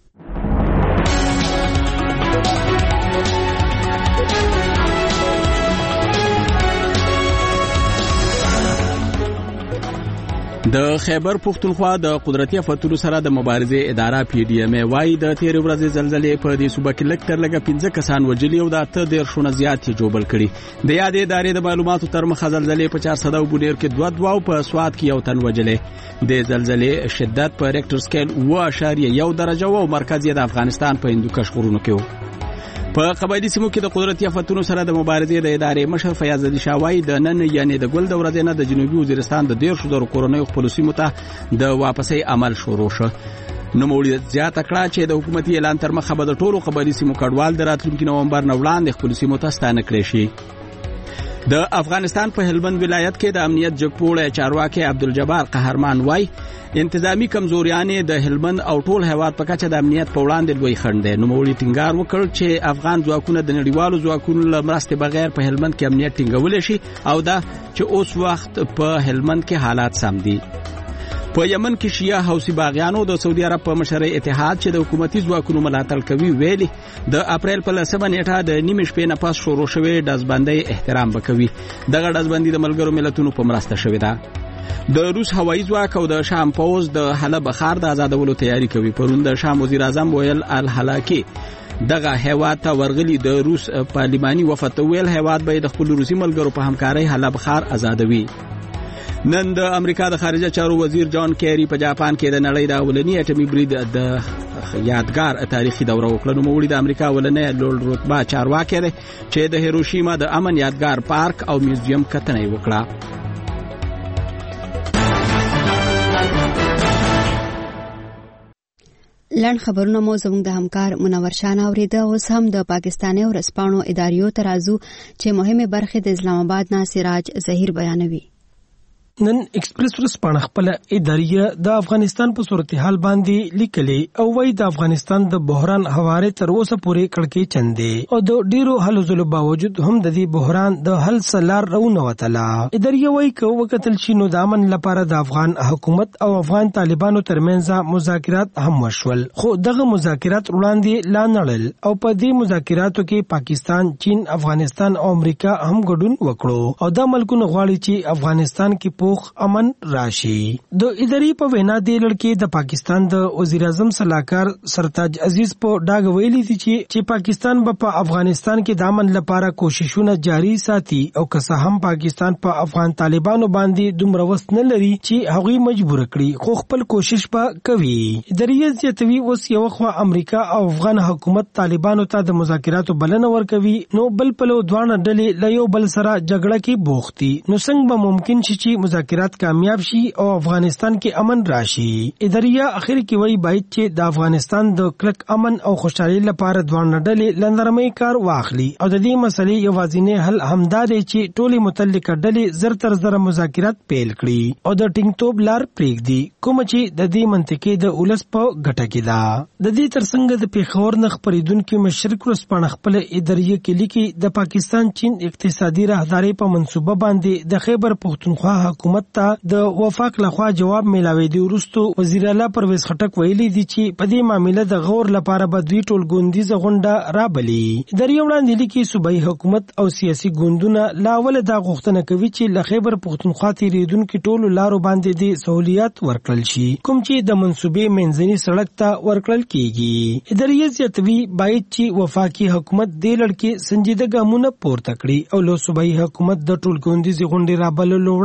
د خیبر پختونخوا د قدرتي آفتونو سره د مبارزې اداره PDMA وايي د تیر ورځې زلزلې په دې صوبه کې لږ تر لږه 15 کسان وژلي او د 18 زیات یې جوړ کړي. د یادې ادارې د معلوماتو تر مخه زلزلې په 400 او بونیر کې 2 او په سواد کې 1 تن وژلې. د زلزلې شدت په ریکټر سکیل 1.1 درجه او مرکز یې د افغانستان په هندوکش غرونو کې و. په قبایلی سیمو کې د قدرتي آفتونو سره د مبارزې د ادارې مشر فیاض علي شاوای د نن یعنی د ګل د ورځې نه د جنوبي وزیرستان د 1.5 کورونیو خپل سیمو ته د واپسۍ عمل شروع شو. نو مولید زیاته کړه چې د حکومتي اعلان تر مخه به د ټولو قبایلی سیمو کډوال د راتلونکي نومبر نه وړاندې خپل سیمو ته ستانه کړي شي. د افغانستان په هلمند ولایت کې د امنیت جګپوړی چارواکي عبدالجبار قهرمان وای انتظامی کمزوریانې د هلمند او ټول هیواد په کچه د امنیت په وړاندې لوی خنډ دی. نو مولید ټینګار وکړ چې افغان ځواکونه د نړیوالو ځواکونو له مرستې بغیر په هلمند کې امنیت ټینګولی شي او دا چې اوس وخت په هلمند کې حالات سم دي. په یمن کې شیعه حوثي باغیانو د سعودي عرب په مشرۍ اتحاد چې د حکومتي ځواکونو ملاتړ کوي ویلي د اپریل په 10 نیټه د نیمې شپې نه پس شروع شوی ډزبندۍ احترام وکوي. دغه ډزبندۍ د ملګرو ملتونو په مرسته شوې ده. د روس هوایي ځواک او د شام پوز د حلب ښار د آزادولو تیاری کوي. پرون د شام وزیر اعظم ویل الحلاکی دغه هیواد ته ورغلي د روس پارلماني وفد ویل هیواد به د خپل روسي ملګرو په همکارۍ حلب ښار آزادوي. نن د امریکا د خارجه چارو وزیر جان کیری په جاپان کې د نړۍ د اولنی اټومي برید د یادګار تاریخي دوره وکړه. نو مولید د امریکا اولنی لوړ رتبه چارواکي دی چې د هیروشیما د امن یادګار پارک او میوزیم کتنه وکړه. لنډ خبرونه مو زموږ د همکار منور شاه اوریده. اوس هم د پاکستاني ورځپاڼو اداریو ترازو چې مهمه برخه د اسلام آباد نه سراج ظهیر بیانوي. نن ایکسپریس ورځپاڼه خپل اداریه د افغانستان په صورتحال باندې لیکلې او وايي د افغانستان د بحران حواله تر اوسه پورې کړکۍ چندې او د ډیرو هلو ځلو باوجود هم د دې بحران د حل سلار رونه وتله. اداریه وايي چې وکتل شي نو د امن لپاره د افغان حکومت او افغان طالبانو ترمنځ مذاکرات هم وشول، خو دغه مذاکرات وړاندې لا نړل او په دې مذاکراتو کې پاکستان، چین، افغانستان او امریکا هم ګډون وکړو او دا ملکونه غواړي چې افغانستان کې پوخ امن راشي. د ادارې په وینا د لړکې د پاکستان د وزیر اعظم صلاحکار سرتاج عزیز په ډاګ ویلي دي چې پاکستان په افغانستان کې د امن لپاره کوششونه جاری ساتي او که څه هم پاکستان په افغان طالبانو باندې دومره وس نه لري چې هغوی مجبور کړي، خو خپل کوشش به کوي. ادارې زیاتوي اوس یو خوا امریکا او افغان حکومت طالبانو ته د مذاکراتو بلنه ورکوي، نو بل پلو دوانه ډلې له یو بل سره جګړه کې بوختي. نو څنګه به ممکن شي چې مذاکرات کامیاب شي او افغانستان کې امن راشي؟ اداریه اخر کې وایي باید چې د افغانستان د کلک امن او خوشحالي لپاره دوه ډلې لنرمۍ کار واخلي او د دې مسلې یوازینی حل همدا دی چې ټولې متعلقه ډلې زر تر زر مذاکرات پیل کړي او د ټینګ لار پرېږدي، کوم چې د دې منطقې د اولس په ګټه کې ده. د دې ترڅنګ د پیښور نه خپرېدونکي مشرق ورځپاڼه خپل اداریه کې لیکي د پاکستان چین اقتصادي راهدارۍ په منصوبه باندې د خیبر پختونخوا حکومت ته د وفاق لخوا جواب ملاوي. وروستو وزیر اعلی پرویز خټک ویلي دي چې په دې معاملې د غور لپاره به دوی ټول ګوندیزه غونډه رابلي. اداریه وړاندې لیکي صوبایي حکومت او سیاسي ګوندونه لا ول دا غوښتنه کوي چې له خیبر پختونخوا تیریدونکو ټولو لارو باندې د سہولیات ورکړل شي، کوم چې د منصوبې منځني سړک ته ورکړل کیږي. اداریه زیاتوي باید چې وفاقي حکومت د لړکې سنجیده ګامونه پورته کړي او له صوبایي حکومت د ټول ګوندیزه غونډې رابللو وړاندې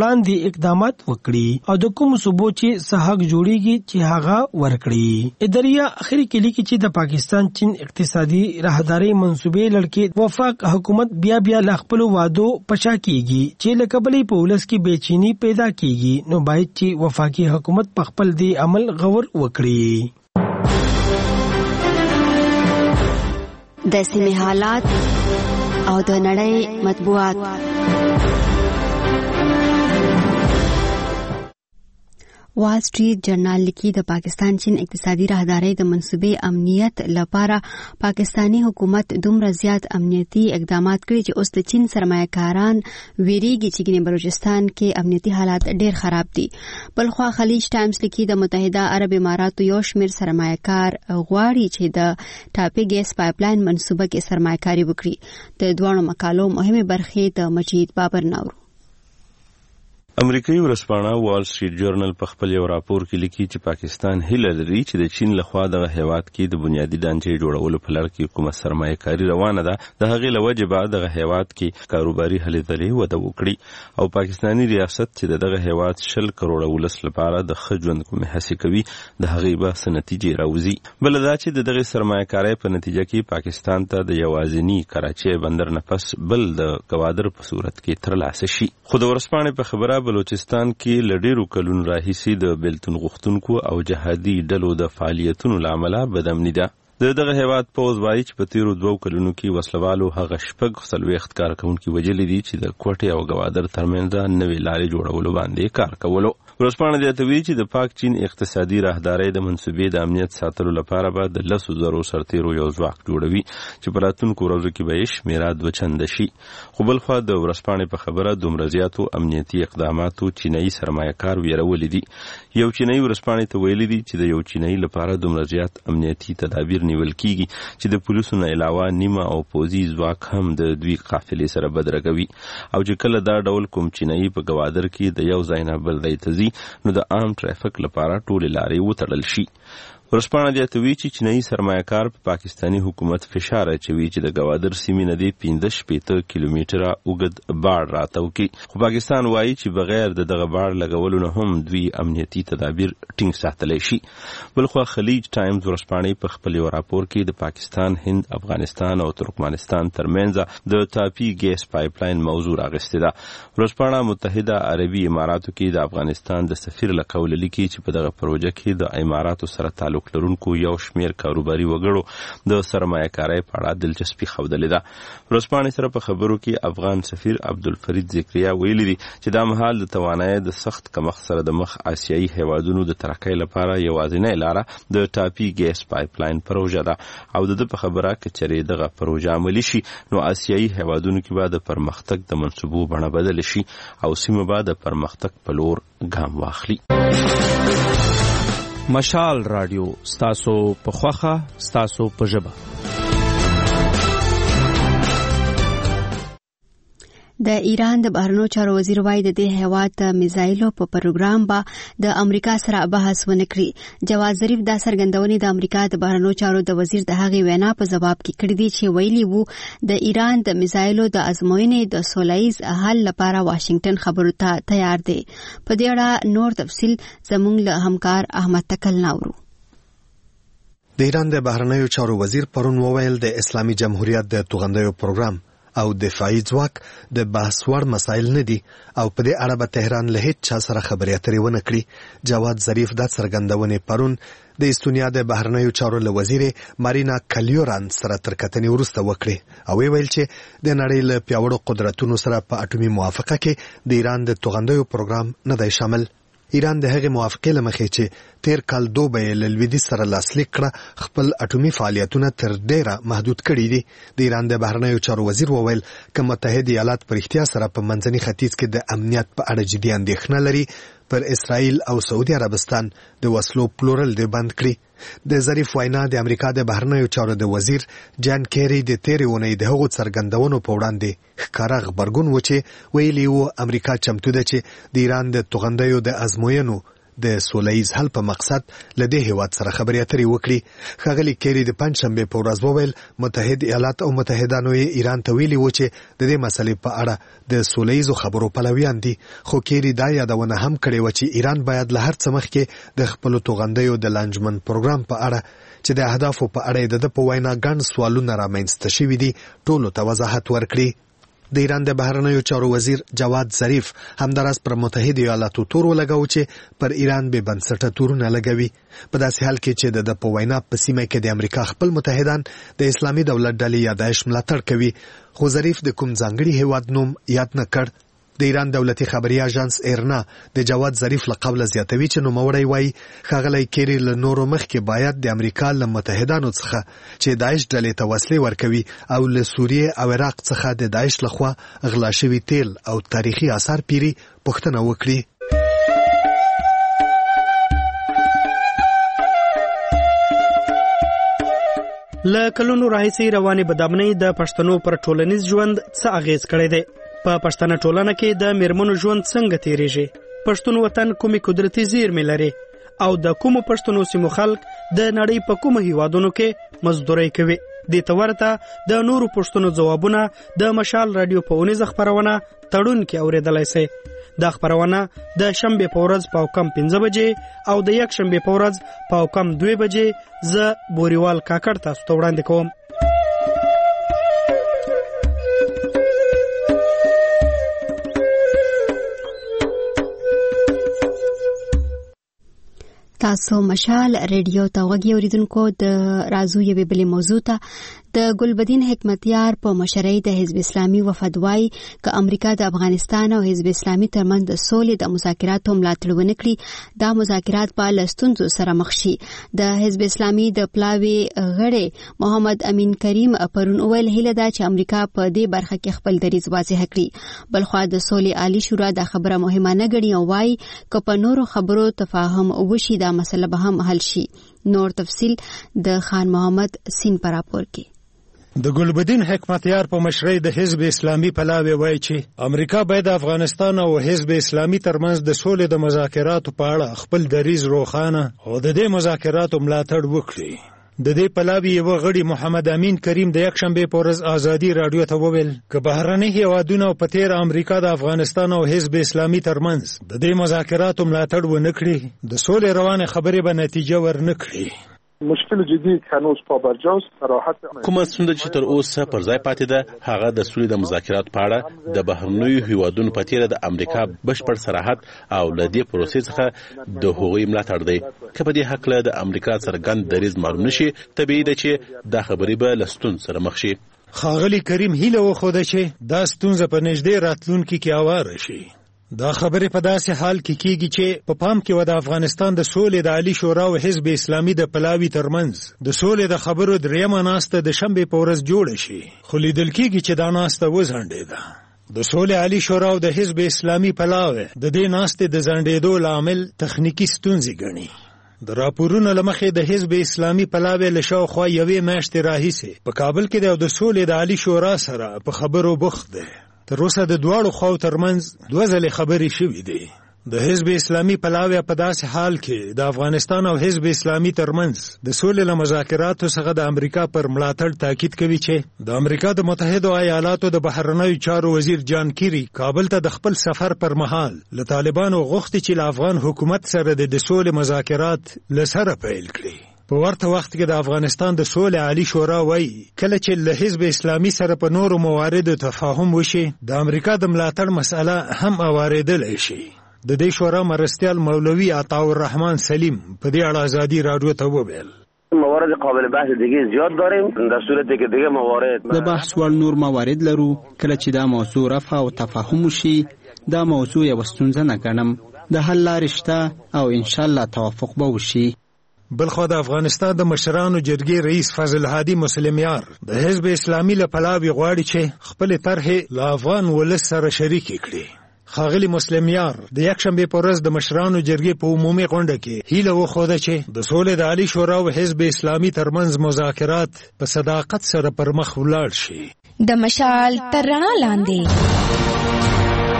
اقدامات وکړي او د کوم صوبو چې صحاق جوړیږي چې هغه ورکړي. اداریا اخري کې لیکي چې د پاکستان چین اقتصادي راهداري منصوبې لړکې وفاق حکومت بیا لا خپل وعدو پچا کیږي چې لکبلې په ولس کې بېچینی پیدا کیږي نو باید چې وفاقي حکومت په خپل دی عمل غور وکړي. د سیمې حالات او د نړۍ مطبوعات. وال سټریټ جرنال لیکي د پاکستان چین اقتصادي راهدارۍ د منصوبې امنیت لپاره پاکستانی حکومت دومره زیات امنیتي اقدامات کړي چې اوس د چین سرمایه‌کاران ویریږي چې ګنې بلوچستان کې امنیتي حالات ډېر خراب دي. بلخوا خلیج ټایمز لیکي د متحده عرب اماراتو یو شمېر سرمایه‌کار غواړي چې د ټاپي ګیس پایپلاین منصوبه کې سرمایه‌کاري وکړي. د دوه مقالو مهمه برخې د مجید بابر ناورو. امریکایي ورځپاڼه وال سټریټ جرنل په خپل یو راپور کې لیکي چې پاکستان هیله لري چې د چین لخوا دغه هیواد کې د بنیادی ډانچې جوړولو په لړ کې کومه سرمایه‌کاري روانه ده د هغې له وجې به دغه هیواد کې کاروباري هلې ځلې وده وکړي او پاکستانی ریاست چې دغه هیواد 100 کروڑه ولس لپاره د ښه ژوند کومې هڅې کوي د هغې به څه نتیجې راوځي. بله دا چې د دغې سرمایه‌کارۍ په نتیجه کې پاکستان ته د یوازیني کراچۍ بندر نه پس بل د ګوادر په صورت کې ترلاسه شي. خو د ورځپاڼې په خبره بلوچستان کې لډیرو کلونو راهیسې د بیلتون غوښتونکو او جهادي ډلو د فعالیتونو له امله بدامني ده. دغه هیواد پوز وایي چې په تیرو 2 کلونو کې وسلوالو هغه 40 کارکونکي وژلي دي چې د کوټې او ګوادر ترمنځ نوې لارې جوړولو باندې کار کولو. ورځپاڼه زیاتوي چې د پاک چین اقتصادي راهدارۍ د منصوبې د امنیت ساتلو لپاره به د 10,000 سرتیرو یو ځواک جوړوي چې په راتلونکو ورځو کې به یې شمېره 2 چنده شي. خو بلخوا د ورځپاڼې په خبره دومره زیاتو امنیتي اقداماتو چینایي سرمایه‌کار ویرولي دي. یو چینایي ورځپاڼې ته ویلي دي چې د یو چینایي لپاره دومره زیات امنیتي تدابیر نیول کیږي چې د پولیسو نه علاوه نیمه او پوځي ځواک هم د دوی قافلې سره بدرګوي او چې کله دا ډول کوم چینایي په ګوادر کې د یو ځای نه بل ځای ته ځي نو د عام ټرافیک لپاره ټولې لارې وتړل شي. ورځپاڼه زیاتوي چې چینایي سرمایه‌کار په پاکستانی حکومت فشار اچوي چې د ګوادر سیمې نه دی 15 کیلومتره اوږد باړ راتاو کړي. خو پاکستان وایي چې بغیر د دغه باړ لګولو نه هم دوی امنیتي تدابیر ټینګ ساتلی شي. بلخوا خلیج ټایمز ورځپاڼې په خپل یو راپور کې د پاکستان، هند، افغانستان او ترکمنستان ترمنځ د ټاپي ګیس پایپلاین موضوع راغستې ده. ورځپاڼه متحده عربي اماراتو کې د افغانستان د سفیر له قوله لیکي چې په دغه پروژه کې د اماراتو سره تعلق لرونکو یو شمېر کاروباري وګړو د سرمایه‌کارۍ په اړه دلچسپي ښودلې ده. ورځپاڼې سره په خبرو کې افغان سفیر عبدالفرید ذکریا ویلي دي چې دا مهال د توانایۍ د سخت کمښت سره د مخ آسیایي هیوادونو د ترقۍ لپاره یوازینۍ لاره د ټاپي ګیس پایپلاین پروژه ده او د په خبره کې چېرې دغه پروژه عملي شي نو آسیایي هیوادونو کې به د پرمختګ د منصوبو بڼه بدل شي او سیمه به د پرمختګ په لور ګام واخلي. مشال رادیو ستاسو په خوخه ستاسو په ژبه. د ایران د بهرنیو چارو وزیر وایي د دې هیواد د میزایلو په پروګرام به د امریکا سره بحث ونه کړي. جواد ظریف دا څرګندونې د امریکا د بهرنیو چارو د وزیر د هغې وینا په ځواب کې کړې دي چې ویلي وو د ایران د میزایلو د ازموینې د سولهییز حل لپاره واشنگټن خبرو ته تیار دی. په دې اړه نور تفصیل زموږ له همکار احمد تکل ناورو. د ایران د بهرنیو چارو وزیر پرون وویل د اسلامي جمهوریت د توغندیو پروګرام او دفاعي ځواک د بحث وړ مسایل نه دي او په دې اړه به تهران له هیڅ چا سره خبرې اترې ونه کړي. جواد ظریف دا څرګندونې پرون د استونیا د بهرنیو چارو له وزیر مارینا کلیوران سره تر کتنې وروسته وکړي او ویل چې د نړۍ له پیاوړو قدرتونو سره په اټومي موافقه کې د ایران د توغندیو پروګرام نه دی شامل. ایران د هغې موافقې له مخې چې تیر کال دوبه یې له لویدیځ سره لاسلیک کړه خپل اټومي فعالیتونه تر ډیره محدود کړي دي. د ایران د بهرنیو چارو وزیر وویل که متحده ایالات په رښتیا سره په منځني ختیځ کې د امنیت په اړه جدي اندېښنه لري پر اسرائیل او سعودي عربستان د وسلو پلورل دې بند کړي. د ظریف وینا د امریکا د بهرنیو چارو د وزیر جان کیری د تیرې اونۍ د هغو څرګندونو په وړاندې ښکاره غبرګون و چې ویلي و امریکا چمتو ده چې د ایران د توغندیو د ازموینو د سولهییز حل په مقصد له دې هیواد سره خبرې اترې وکړي. ښاغلي کیری د پنځشنبې په ورځ وویل متحد ایالات او متحدانو یې ایران ته ویلي و چې د دې مسلې په اړه د سولهییزو خبرو پلویان دي. خو کیری دا یادونه هم کړې و چې ایران باید له هر څه مخکې د خپلو توغندیو د لانجمن پروګرام په اړه چې د اهدافو په اړه د په وینا ګڼ سوالونه رامنځته شوي دي ټولو ته وضاحت ورکړي. د ایران د بهرنیو چارو وزیر جواد ظریف همداراز پر متحده ایالاتو تور ولګاو چې پر ایران به بنسټه تورونه لګوي. په داسې حال کې چې د په وینا په سیمه کې د امریکا خپل متحدان د اسلامي دولت ډلې یا داعش ملاتړ کوي. خو ظریف د کوم ځانګړي هیواد نوم یاد نه کړ. د ایران دولتي خبري اژانس ایرنا د جواد ظریف له قبل زیاتوي چې نوموړی وایي ښاغلی کیری له نورو مخکې باید د امریکا له متحدانو څخه چې داعش ډلې ته وسلې ورکوي او له سوریې او عراق څخه د داعش لخوا غلا شوي تیل او تاریخي آثار پیري پوښتنه وکړي. له کلونو راهیسې روانې بدامنۍ د پښتنو پر ټولنیز ژوند څه اغیز کړی دی؟ په پښتنه ټولنه کې د میرمنو ژوند څنګه تیریږي؟ پښتون وطن کومې قدرتي زیرمې لري او د کومو پښتنو سیمو خلک د نړۍ په کومو هیوادونو کې مزدوري کوي؟ دې ته ورته د نورو پښتنو ځوابونه د مشال رادیو په اونیزه خبرونه تړون کې اوریدلای شئ. دا خبرونه د شنبه په ورځ په کم 15 بجې او د یک شنبه په ورځ په کم 2 بجې زه بوريوال کاکړ تاسو ته وړاندې کوم. تاسو مشال ریډیو ته وګورئ. اوریدونکو د رازو یوې بلې موضوع ته د ګلبدین حکمتیار په مشرۍ د حزب اسلامي وفد وايي که امریکا د افغانستان او حزب اسلامي ترمنځ د سولې د مذاکراتو ملاتړ ونه کړي دا مذاکرات به له ستونزو سره مخ شي. د حزب اسلامي د پلاوي غړی محمد امین کریم پرون ویل هیله ده چې امریکا په دې برخه کې خپل دریځ واضح کړي. بلخو د سولې عالی شورا دا خبره مهمه نه ګڼي او وايي که په نورو خبرو تفاهم وشي دا مسله به هم حل شي. نور تفصیل د خان محمد سین پر راپور کې. د ګلبدین حکمتیار په مشرۍ د حزب اسلامي پلاوی وایي چې امریکا باید افغانستان او حزب اسلامي ترمنځ د سولې د مذاکراتو په اړه خپل دریځ روښانه او د دې مذاکراتو ملاتړ وکړي. د دې پلاوی یو غړي محمد امین کریم د یک شنبه په ورځ ازادي رادیو ته وویل که بهرني هیوادونه په تیر امریکا د افغانستان او حزب اسلامي ترمنځ د دې مذاکراتو ملاتړ ونه کړي د سولې روانه خبرې به نتیجه ورنه کړي. مشکل جدي هنوز پابرجاست صراحت کومه ستونزه چې تر اوسه پر ځای پاتې ده هغه د سولې د مذاکراتو په اړه د بهرنیو هیوادونو په تیر د امریکا بشپړ صراحت او له دې پروسې څخه د هغوی ملاتړ دی. که په دې حق له د امریکا څرګند دریځ معلوم نشي طبیعي ده چې دا خبرې به له ستونزو سره مخ شي. ښاغلي کریم هیله وښوده چې دا ستونزه په نږدې راتلونکي کې هواره شي. دا خبرې په داسې حال کې کیږي چې په پام کې و د افغانستان د سولې د عالی شورا او حزب اسلامي د پلاوی ترمنځ د سولې د خبرو دریمه ناسته د شنبه په ورځ جوړه شي. خو لیدل کیږي چې دا ناسته وځنډېده. د سولې عالی شورا او د حزب اسلامي پلاوی د دې ناستې د ځنډېدو لامل تخنیکی ستونزې ګڼي. د راپورونو لمخې د حزب اسلامي پلاوی له شاوخوا یوې میاشتې راهیسې په کابل کې د سولې د عالی شورا سره په خبرو بوخت دی. تر اوسه د دواړو خواو ترمنځ دوه ځلې خبرې شوې دي. د حزب اسلامي پلاوی په داسې حال کې د افغانستان او حزب اسلامي ترمنځ د سولې له مذاکراتو څخه د امریکا پر ملاتړ تاکید کوي چې د امریکا د متحده ایالاتو د بهرنیو چارو وزیر جان کیری کابل ته د خپل سفر پر مهال له طالبانو غوښتي چې له افغان حکومت سره د سولې مذاکرات له سره پیل کړي. په ورته وخت کې د افغانستان د سولې عالی شورا وایي کله چې له حزب اسلامي سره په نورو مواردو تفاهم وشي د امریکا د ملاتړ مسأله هم اوریدلی شي. د دې شورا مرستیال مولوي عطا الرحمن سلیم په دې اړه ازادي رادیو ته وویل موارد قابل بحث دیگه زیاد داریم در صورتی که دیگه موارد د بحث وړ نور موارد لرو. کله چې دا موضوع رفع او تفاهم وشي دا موضوع یو ستونزه نه ګڼم. د حل لارې شته او ان شاء الله توافق به وشي. بلخو د افغانستان د مشرانو جرګې رئیس فضل هادي مسلمیار د حزب اسلامي له پلاوی غواړي چې خپل طرحې له افغان ولس سره شریک کړي. ښاغلي مسلمیار د یک شنبه په ورځ د مشرانو جرګې په عمومي غونډه کې هیله وښوده چې د سولې د عالی شورا او حزب اسلامي ترمنځ مذاکرات په صداقت سره پر مخ ولاړ شي. د مشال تر رڼا لاندې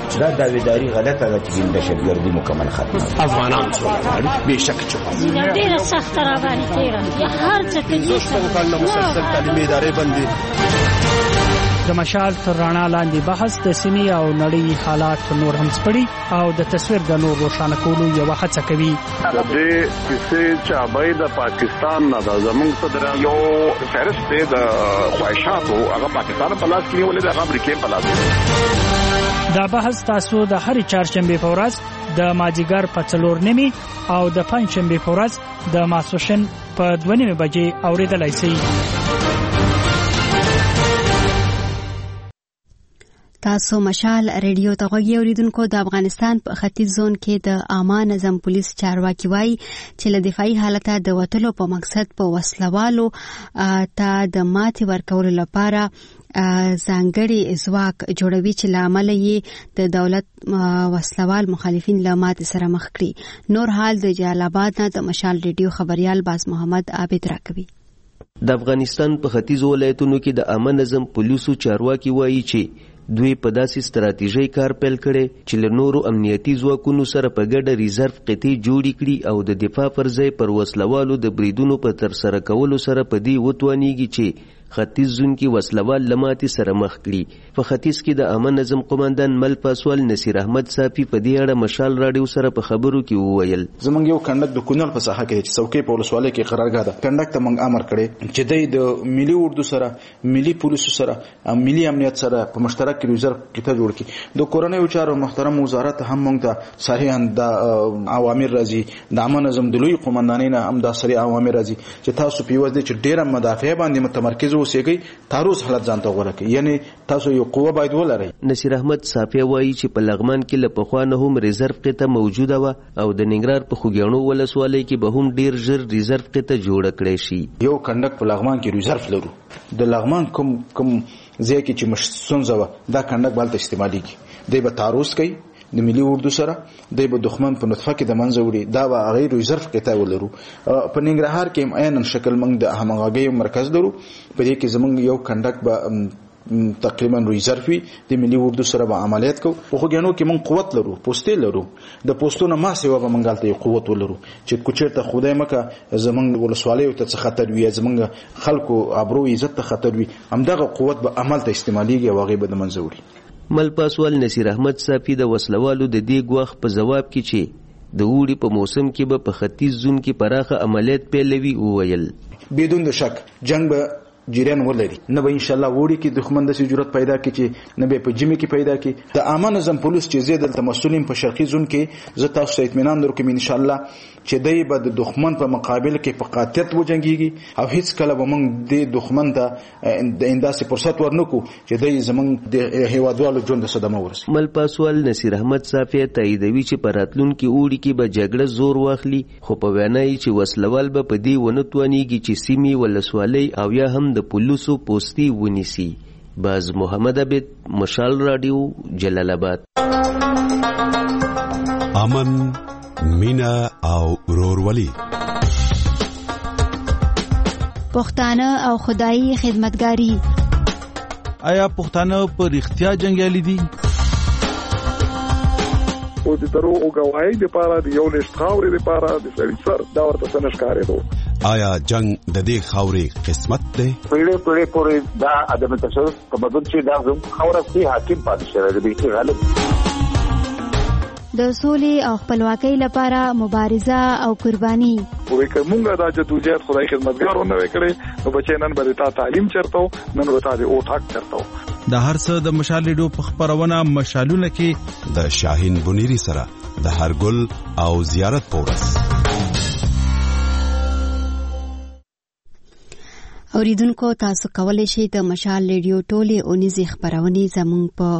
دا داویداری غلطه ده چې دهشتګردي مکمل ختمه افغانان سره غواړي بېشکه چې ډېره سخته راباندې تېره هر څه کوي مسلسل تعلیمي ادارې بندي. د مشال تر رڼا لاندې بحث د سیمې او نړۍ حالات نور هم سپړي او د تصویر د نور روښانه کولو یو هڅه کوي. د دې کیسې چابای د پاکستان نه د زمونږ صدر یو فهرست دی د خواهشاتو هغه پاکستان په لاس کې نیولې د امریکا په لاس. دا بحث تاسو د هرې چهارشنبې په ورځ د مازیګر په 4:30 او د پنځشنبې په ورځ د ماسپښین په 2:30 بجې اوریدلای شئ. تاسو مشال ریډیو ته غوږی اوریدونکو. د افغانستان په ختیځ زون کې د عامه نظم پولیس چارواکي وایي چې له دفاعي حالته د وتلو په مقصد په وسلوالو ته د ماتې ورکولو لپاره ځانګړي ځواک جوړوي چې لامل یې د دولت وسلوال مخالفین له ماتې سره مخ کړي. نور حال د جلال آباد نه د مشال ریډیو خبريال باز محمد عابد راکوي. د افغانستان په ختیځ ولایتونو کې د عامه نظم پولیسو چارواکي وایي چې دوی په داسې ستراتیژي کار پیل کړي چې له نورو امنیتي ځواکونو سره په ګډه ریزرو قطعې جوړې کړي او د دفاع پر ځای پر وسلوالو د بریدونو په ترسره کولو سره په دې وتوانیږي چې ختیځ زون کې وسلوال لماتې سره مخ کړي. په ختیځ کې د عامه نظم قوماندان مل پاسوال نصیر احمد صافي په دې اړه مشال راډیو سره په خبرو کې وویل زمونږ یو کنډک د کونړ په ساحه کې چې څوکۍ په ولسوالۍ کې قرارګاه ده کنډک ته موږ امر کړی چې د ملي اردو سره ملي پولیسو سره ملي امنیت سره په مشترک ریزرو کته جوړ کړي. د کورنۍ چارو محترم وزارت هم موږ ته صحیح د اوامر راځي د عامه نظم د لوی قوماندانۍ نه هم د سری اوامر راځي چې تاسو په وځي چې ډېر مدافع باندې متمرکز اوسئ تاروز حالت ځان ته غوړه کوي یعنی تاسو یو قوه باید ولرئ. نصیر احمد صافی وایي چې په لغمان کې له پخوا نه هم ریزرو قطعه موجوده و او د ننګرهار په خوګیاڼو ولسوالۍ کې به هم ډیر ژر ریزرو قطعه جوړه کړي شي. یو کنډک په لغمان کې ریزرو لرو د لغمان کوم ځای کې چې مشتونزه و دا کنډک بالته استعماليږي دی به تاروز کوي د ملي اردو سره د دښمن په نطفه کې د منځه وړي دا به غیر ریزرو قطعه ولرو. په ننګرهار کې عینن شکل موږ د همغږۍ مرکز لرو په دې کې زموږ یو کنډک به تقریبا ریزرو وي د ملي اردو سره به عملیات کوو. په خوګیانو کې موږ قوت لرو پوسټې لرو د پوسټونو ما سیوا به موږ ته قوت ولرو چې کوچرته خدای مکه زموږ ولسوالۍ ته خطر وي زموږ خلکو ابرو عزت ته خطر وي همدغه قوت به عمل ته استعماليږي او هغه به د منځه وړي. مل پاسوال نصیر احمد صافی د وسلوالو د دې ګواخ په جواب کې چې د وړي په موسم کې به په ختیځ زون کې پراخه عملیات پیلوي وویل بدون د شک جنگ به جریان ولري نه به ان شاء الله وړي کې دښمن د ضرورت پیدا کی چې نه به په جمی کې پیدا کی. د عامه نظم پولیس چې زیات د مسؤلین په شرقي زون کې زه تاسو ته اطمینان درکوم ان شاء الله چې دای به د دښمن په مقابل کې په قاطعیت وجنګيږي او هیڅ کله به موږ د دښمن ته د انداسې فرصت ورنکو چې دای زمونږ د هیوادوالو ژوند د صدمه ورسي. مل پاسوال نصیر احمد صافی تاییدوي چې په راتلونکي اوړي کې به جګړه زور واخلي خو په وینا یې چې وسلوال به په دې ونه توانیږي چې سیمې ولسوالۍ او یا هم د پولیسو پوسټي ونیسي. باز محمد عابد مشال راډیو جلال آباد. امن مینا او ورورولي پښتانه او خدایي خدمتګاری. آیا پښتانه په رښتیا جنگیالي دي؟ او د دروغ گواهی لپاره د یو لښت خاورې لپاره د سړي سر دا ورته څنګه ښکارېدو. آیا جنگ د دې خاورې قسمت دی؟ پیړې پورې دا عدم تصرف تمدن چې دا زموږ خاوره کې حاکم پاتې شوی دی به غالب. د سولې او خپلواکۍ لپاره مبارزه او قرباني. وې کومه دا جدوجہد خدای خدمتګارونه وکړي نو بچي نن به تا تعلیم چرته نن به تا دې او ټاک چرته. د هر څه د مشال ریډیو په خبرونه مشالونه کې د شاهین بنيري سره د هرګل او زیارت پورس. اوریدونکو تاسو کولی شئ د مشال ریډیو ټولې اونیزې خبرونه زموږ په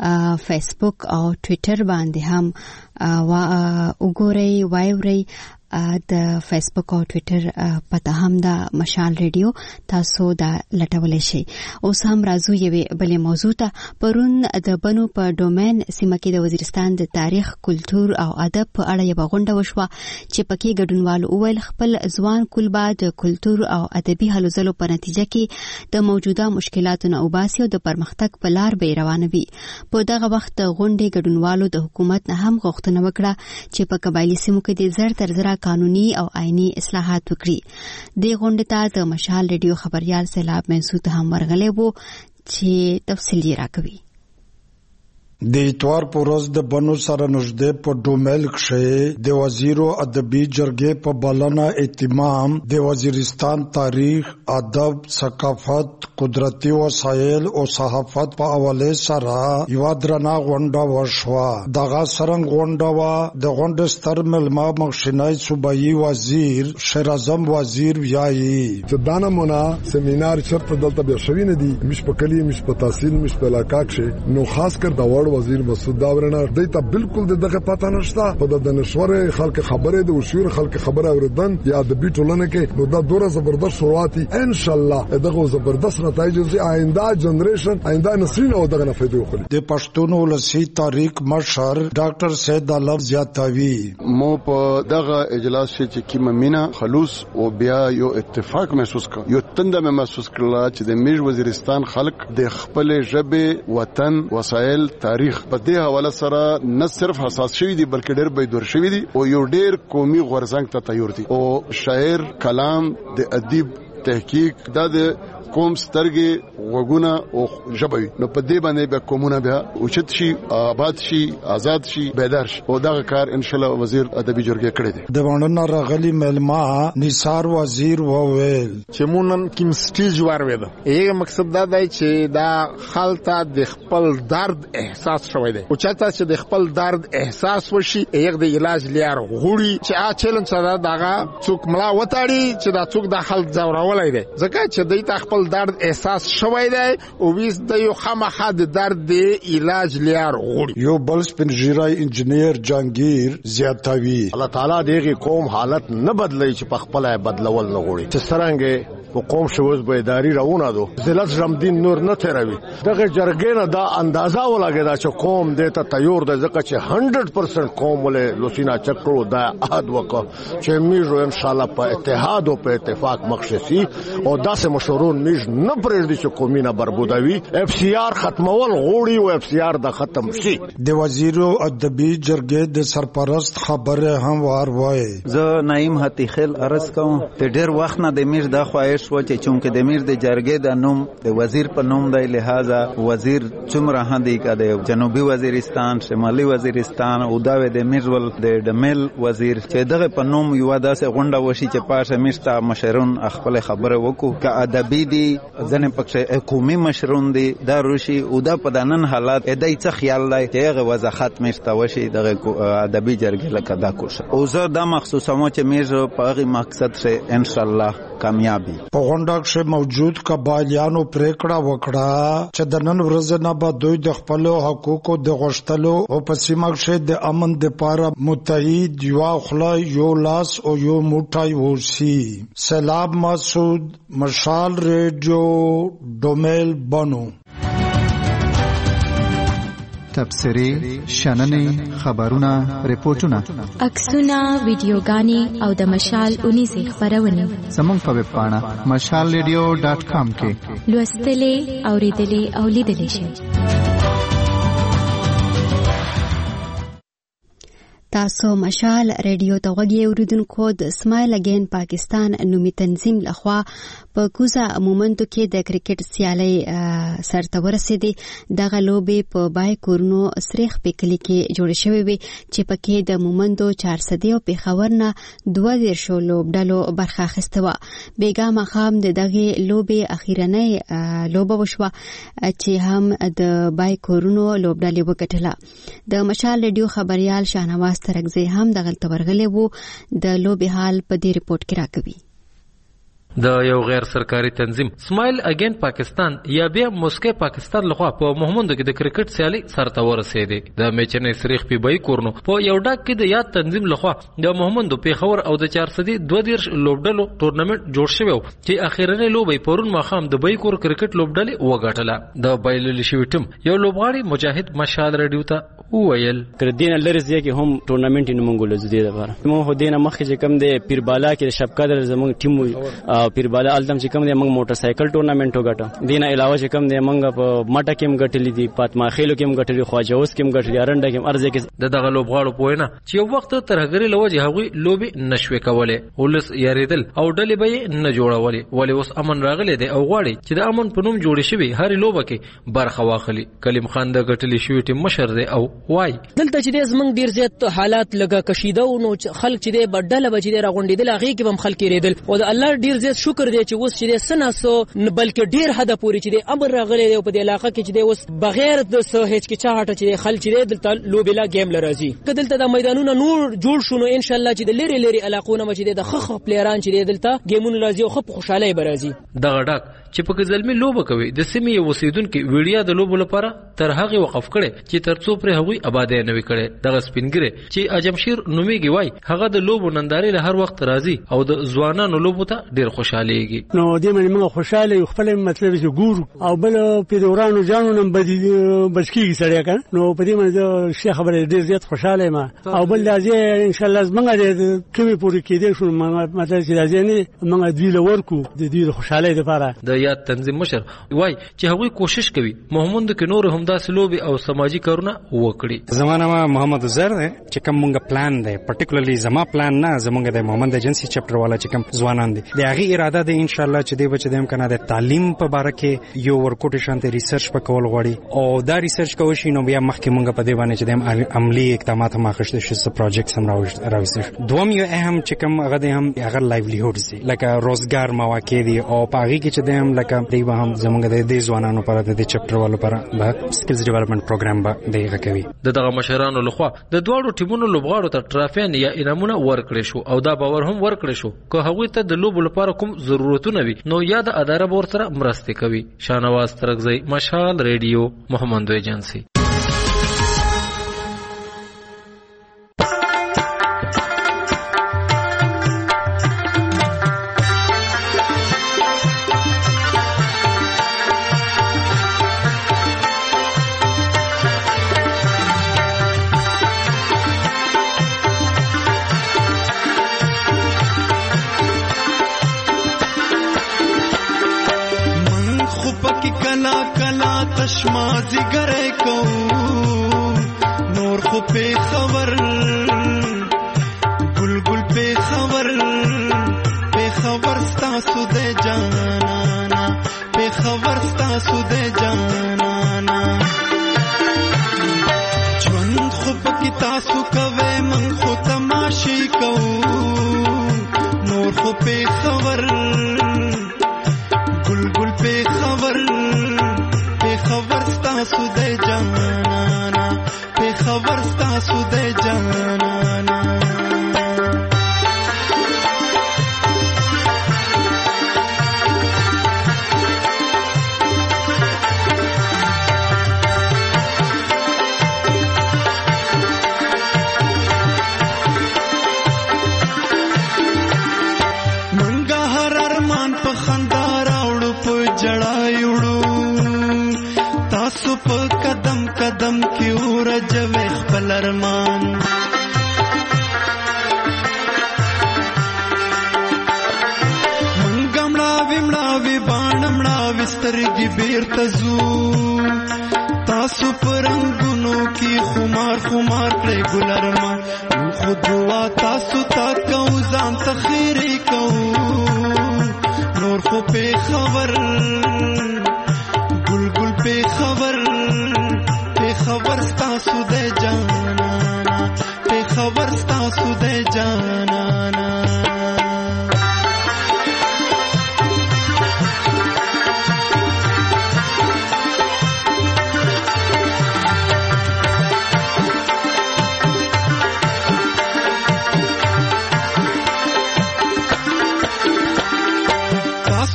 فیسبوک او ټوئیټر باندې هم وګورئ وایورئ د فیسبوک او ټوئیټر پته هم د مشال ریډیو تاسو دا لټولای شئ. اوس هم راځو یوې بلې موضوع ته. پرون د بنو په ډومین سیمه کې د وزیرستان د تاریخ، کلتور او ادب په اړه یوه غونډه وشوه چې پکې ګډونوالو وویل خپل ځوان کلبه د کلتور او ادبي هلو ځلو په نتیجه کې د موجوده مشکلاتو نه وباسي او د پرمختګ په لار به روانه وي. په دغه وخت د غونډې ګډونوالو د حکومت نه هم غوښتنه وکړه چې په قبایلي سیمو کې د زر تر زره قانوني او آئینی اصلاحات وکړي. دې غونډې ته د مشال ریډیو خبريال سیلاب منصور هم ورغلی وو چې تفصیل یې راکوي. د اتوار په ورځ د بنو سره نږدې په ډومل کې د وزیرو ادبي جرګې په بلنه اهتمام د وزیرستان تاریخ، ادب، ثقافت، قدرتي وسایل او صحافت په حواله سره یو درنه غونډه وشوه. دغه سرنګ غونډه وا د غونډې ستر ملما مخشنای صوبایي وزیر شیر اعظم وزیر ویایي چې دا نمونه سیمینار چرته دلته بیا شوی نه دي، مش په کلی، مش په تحصیل، مش په علاقه کې، نو خاص کر د وړ وزیر مسعود داورنه دیتا بالکل دغه پته نشته. په د نشور خلک خبره د وشور خلک خبره اوردن یا د بیټولنه کې نو دا دوره زبردست شروعاتي ان شاء الله دغه زبردست نتایج زی آینده جنریشن آینده نسلونه او دغه فائدې وکړي. د پښتون ولسی تاریخ مشر ډاکټر سید علم زیاتوي مو په دغه اجلاس چې کیمه مینا خلوص او بیا یو اتفاق محسوس کړ، یو تنده محسوس کړل چې د میج وزیرستان خلک د خپل ژبه، وطن، وسایل، تاریخ په دې حواله سره نه صرف حساس شوی دي بلکې ډېر بیدور شوی دي او یو ډېر قومي غورځنګ ته تیار دي. او شاعر، کلام، د ادب تحقیق دا د قوم سترګې وګونه او ژبوي، نو په دې باندې به قومونه بیا اوچت شي، آباد شي، آزاد شي، بیدار شي او دا کار ان شاء الله وزیر ادبي جرګې کړی دی. د وړاندې راغلي ملما نثار وزیر وویل چې مونږ کوم سټیج ورو ده، یو مقصد دا دی چې دا خلته د خپل درد احساس شوی دی او چاته چې د خپل درد احساس وشي یو د علاج لار غوړي چې ا چیلنج سره داغه څوک ملا وتاړي چې دا څوک د خلک ځورولای دی، ځکه چې دوی ته خپل درد احساس شوی دی او ویس د یو خامخا د درد د علاج لار غوړي. یو بل سپنجیرای انجنیر جانگیر زیاتوي الله تعالی دغه قوم حالت نه بدلی چې په خپل بدلول نه غوړي چې سرانګه په قوم شوز به اداري راونه دو ذلت رمدین نور نه تیروي. دغه جرګې نه دا اندازا ولګیدا چې قوم دې ته تیار دی، ځکه چې 100% قوم ولې لوسینا چکرو دا عهد وکړ چې میژو ان شاء الله په اتحاد او په اتفاق مخشسي او داسې مشورون میژ نه پرېږدي چې قومي نه بربودوي. اف سی آر ختمول غوړي او اف سی آر د ختم شي. د وزیرو ادبي جرګې د سرپرست خبره هم وایي. زه نعیم حتیخل عرض کوم ته ډېر وخت نه د میژ د خواهش و چې چونکه د میر د جرګې د نوم د وزیر په نوم دی، لہذا وزیر څومره هدي کده جنوبي وزیرستان، شمالي وزیرستان او دا د میرول د ډمل وزیر چې دغه په نوم یو داسې غونډه وشي چې پاشه میشته مشرون خپل خبره وکړو که ادبي دي ځنه پکې حکومي مشرون دي دا روشي او دا په دنن حالات ادای څه خیال دی چې هغه وضاحت میشته وشي دغه ادبي جرګې لکه دا کوشه او زه دا مخصوصا مو چې میر په هغه مقصد سره ان شاء الله کامیابی. په غونډه کې موجود قبایلیانو پریکړه وکړه چې د نن ورځې نه به دوی د خپل حقوقو د غوښتلو او په سیمه کې د امن لپاره متحد یو خلا یو لاس او یو موټی ورسي. سیلاب مسعود، مشال ریډیو، ډومل بنو. تبصرې، شننې، خبرونه، ریپورتونه، عکسونه، ویډیوګانې او د مشال اونیزې خبرونه زموږ په ویب پاڼه mashalradio.com کې لوستلې، اوریدلې او لیدلې شئ. تاسو مشال ریډیو ته غوږی اوریدونکو د اسماعیل اگین پاکستان نومي تنظیم لخوا په کوزا مومندو کې د کرکټ سیالي سرته ورسېدې. دغه لوبې په بای کورنو سریخ پکلي کې جوړ شوې وي چې پکې د مومندو 400 او پیښور نه 22 لوبډلو برخه اخیسته وه. بیګا مخام د دغه لوبې اخیرنۍ لوبه وشوه چې هم د بای کورنو لوبډلې وګټله. د مشال ریډیو خبريال شاهنواز ترکزی هم دغلته ورغلی وو. د لوبې حال په دې ریپورت کې راکوي. د یو غیر سرکاري تنظیم سمایل اگین پاکستان یا بیا موسکه پاکستان لخوا په مهمندو کې د کرکټ سیالي سرته ورسېده. د میچنې سریخ پی بای کورنو په یو ډاک کې د یاد تنظیم لخوا د مهمندو پیښور او د 432 لوبډلو ټورنمنت جوړ شوی چې اخیرنۍ لوبې پرون ماخام د بای کور کرکټ لوبډلې وګټله. د بایلل شوی ټیم یو لوبغاړي مجاهد مشال رادیو ته وویل کر دینه لرزه کې هم ټورنمنت نه مونږ ولز دي لپاره مو هو دینه مخ چې کم دی پیربالا کې شب قدر زمونږ ټیم او پیربالا التم چې کم دی مونږ موټر سایکل ټورنمنت وګټه. دینه علاوه چې کم دی مونږ په مټه کې هم ګټلې دي پاتما خېلو کې هم ګټلې خواجه اوس کې هم ګټلې ارنډه کې هم ارزه کې دغه لوبغاړو پوینه چې یو وخت ترهګری لوجه هغوی لوبي نشوي کوله ولس یریدل او ډلې به نه جوړولې ولی اوس امن راغلی دی او غواړي چې د امن په نوم جوړ شي هر لوبه کې برخه واخلي. کلیم خان د ګټلې شوی ټیم مشر دی او وای دلته چې زمنګ ډیر زیات حالات لګه کشیده او نو خلک چې د بدله بچی د راغونډیدل هغه کې هم خلک ریدل او د الله ډیر زیات شکر دی چې اوس چې سناسو بلکې ډیر حد پوري چې د امر راغلی دی په د علاقې کې چې اوس بغیر د سهج کې چاهټه چې خلک چې دلته لوبلا گیم لراځي کدلته د میدانونو نور جوړ شونه ان شاء الله چې د لری لری علاقونه مچې د خخ پلیران چې دلته گیمونه راځي او خپ خوشاله برازي. دغه ډاک چې په ځلمي لوبه کوي د سیمې وسیدونکو ویډیا د لوبو لپاره تر هغه وقف کړي چې ترڅو پر هغوی آبادې نه وکړي. دغه سپینګری چې اجمشیر نومیږي وای هغه د لوبو ننداري له هر وخت راځي او د ځوانانو لوبو ته ډیر خوشاليږي. نو دې باندې موږ خوشاله خپل مطلب چې ګورو او بل په دورانو جانو نم بچکی سړیا کړ نو په دې باندې شیخ خبره ډیر زیات خوشاله ما او بل لازم ان شاء الله زمونږ کومي پوری کېدې شو مطلب چې لازم نه موږ دوی لورکو د دې خوشاله لپاره. د یاد تنظیم مشر وای چې هغوی کوشش کوي محمد کې نور هم داسې لوبي او سماجی کارونه وکړي. زمانه ما محمد زر دی چې کوم مونږ پلان دی پرټیکولرلی زما پلان نه زمونږ د محمد ایجنسی چپټر والا چې کوم ځوانان دي د هغه اراده ده ان شاء الله چې د بچ دیم کنه د تعلیم په باره کې یو ورکوټ شانته ریسرچ وکول غواړي او دا ریسرچ کوي شي نو بیا مخکې مونږ په دې باندې چې د عملی اقدامات هم اخیستل شي څه پروجیکټس هم راوځي. دوم یو اهم چې کوم هغه هم هغه لایولیهودز دي لکه روزګار مواقع دي او په هغه کې چې دیم لکه دی به هم زمونږ د ځوانانو لپاره د چپټر والو لپاره به سکلز ډیولپمنٹ پروګرام به دیغه کوي. دغه مشرانو لخوا د دوړو ټیمونو لوبغاړو ته ټرافین یا انعامونه ورکړي شو او دا باور هم ورکړي شو که هغوی ته د لوبو لپاره کوم ضرورتونه وي نو یا د اداره به ورسره مرسته کوي. شاهنواز ترکزی مشال ریډیو محمد ایجنسی. تشمازی گره کو نور خو پہ خبر گل گل پہ خبر ستاسو دے جانانا پہ خبر ستاسو دے جانانا ژوند خو پکې تاسو کوي من خو تماشې کو نور خو پہ خبر گل گل پہ خبر ستاسو دے جانانا پہ خبر ستاسو دے جانانا منګه هر ارمان په خندا راوړو په جړایوړو تاسو په قدم قدم کې ورځوي خپل ارمان منګه مړاوي باڼه سترګې بیرته ځو تاسو په رنګونو کې خمار کړئ ګل ارمان خو دعا تاسو ته کوو ځان ته خیرې کوو نور خو پې خبر پہ خبر ستاسو دے جانانا پہ خبر ستاسو دے جانانا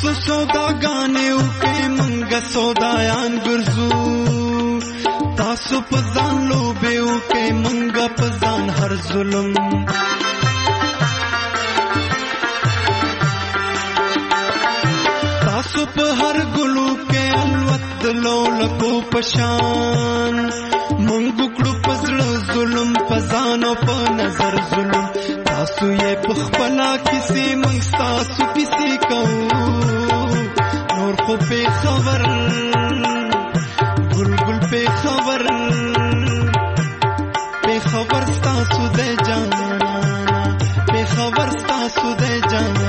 تاسو سوداګانې وکئ منګه سودایان ګرځو تاسو په ځان لوبې وکئ منګه په ځان هر ظلم تاسو په هر ګلو کې الوت دلو لکو پشان منګ کړو پزړه ظلم په ځان او په نظر ظلم تاسو یې په خپلا کیسې منګ تاسو کیسې کوو نور خو په خبر ګل ګل په خبر تاسو د جانا په خبر تاسو د جانا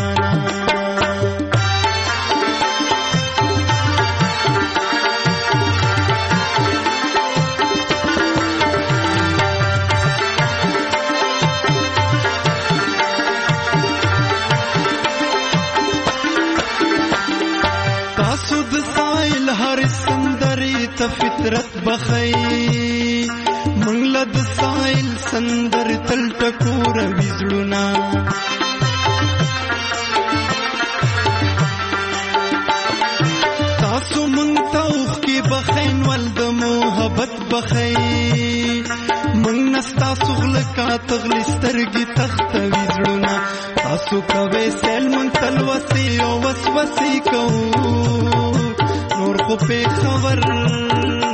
فطرت بخی منگل د سائل سندر تل ټکور وزړونا تاسو مونږ توخ کې بخین ول د محبت بخی مونږ نستا سغل کا تغلی سترګي تخت وزړونا تاسو کوي سل مونږ تل وسی او وسوسې کو نور خو په خبر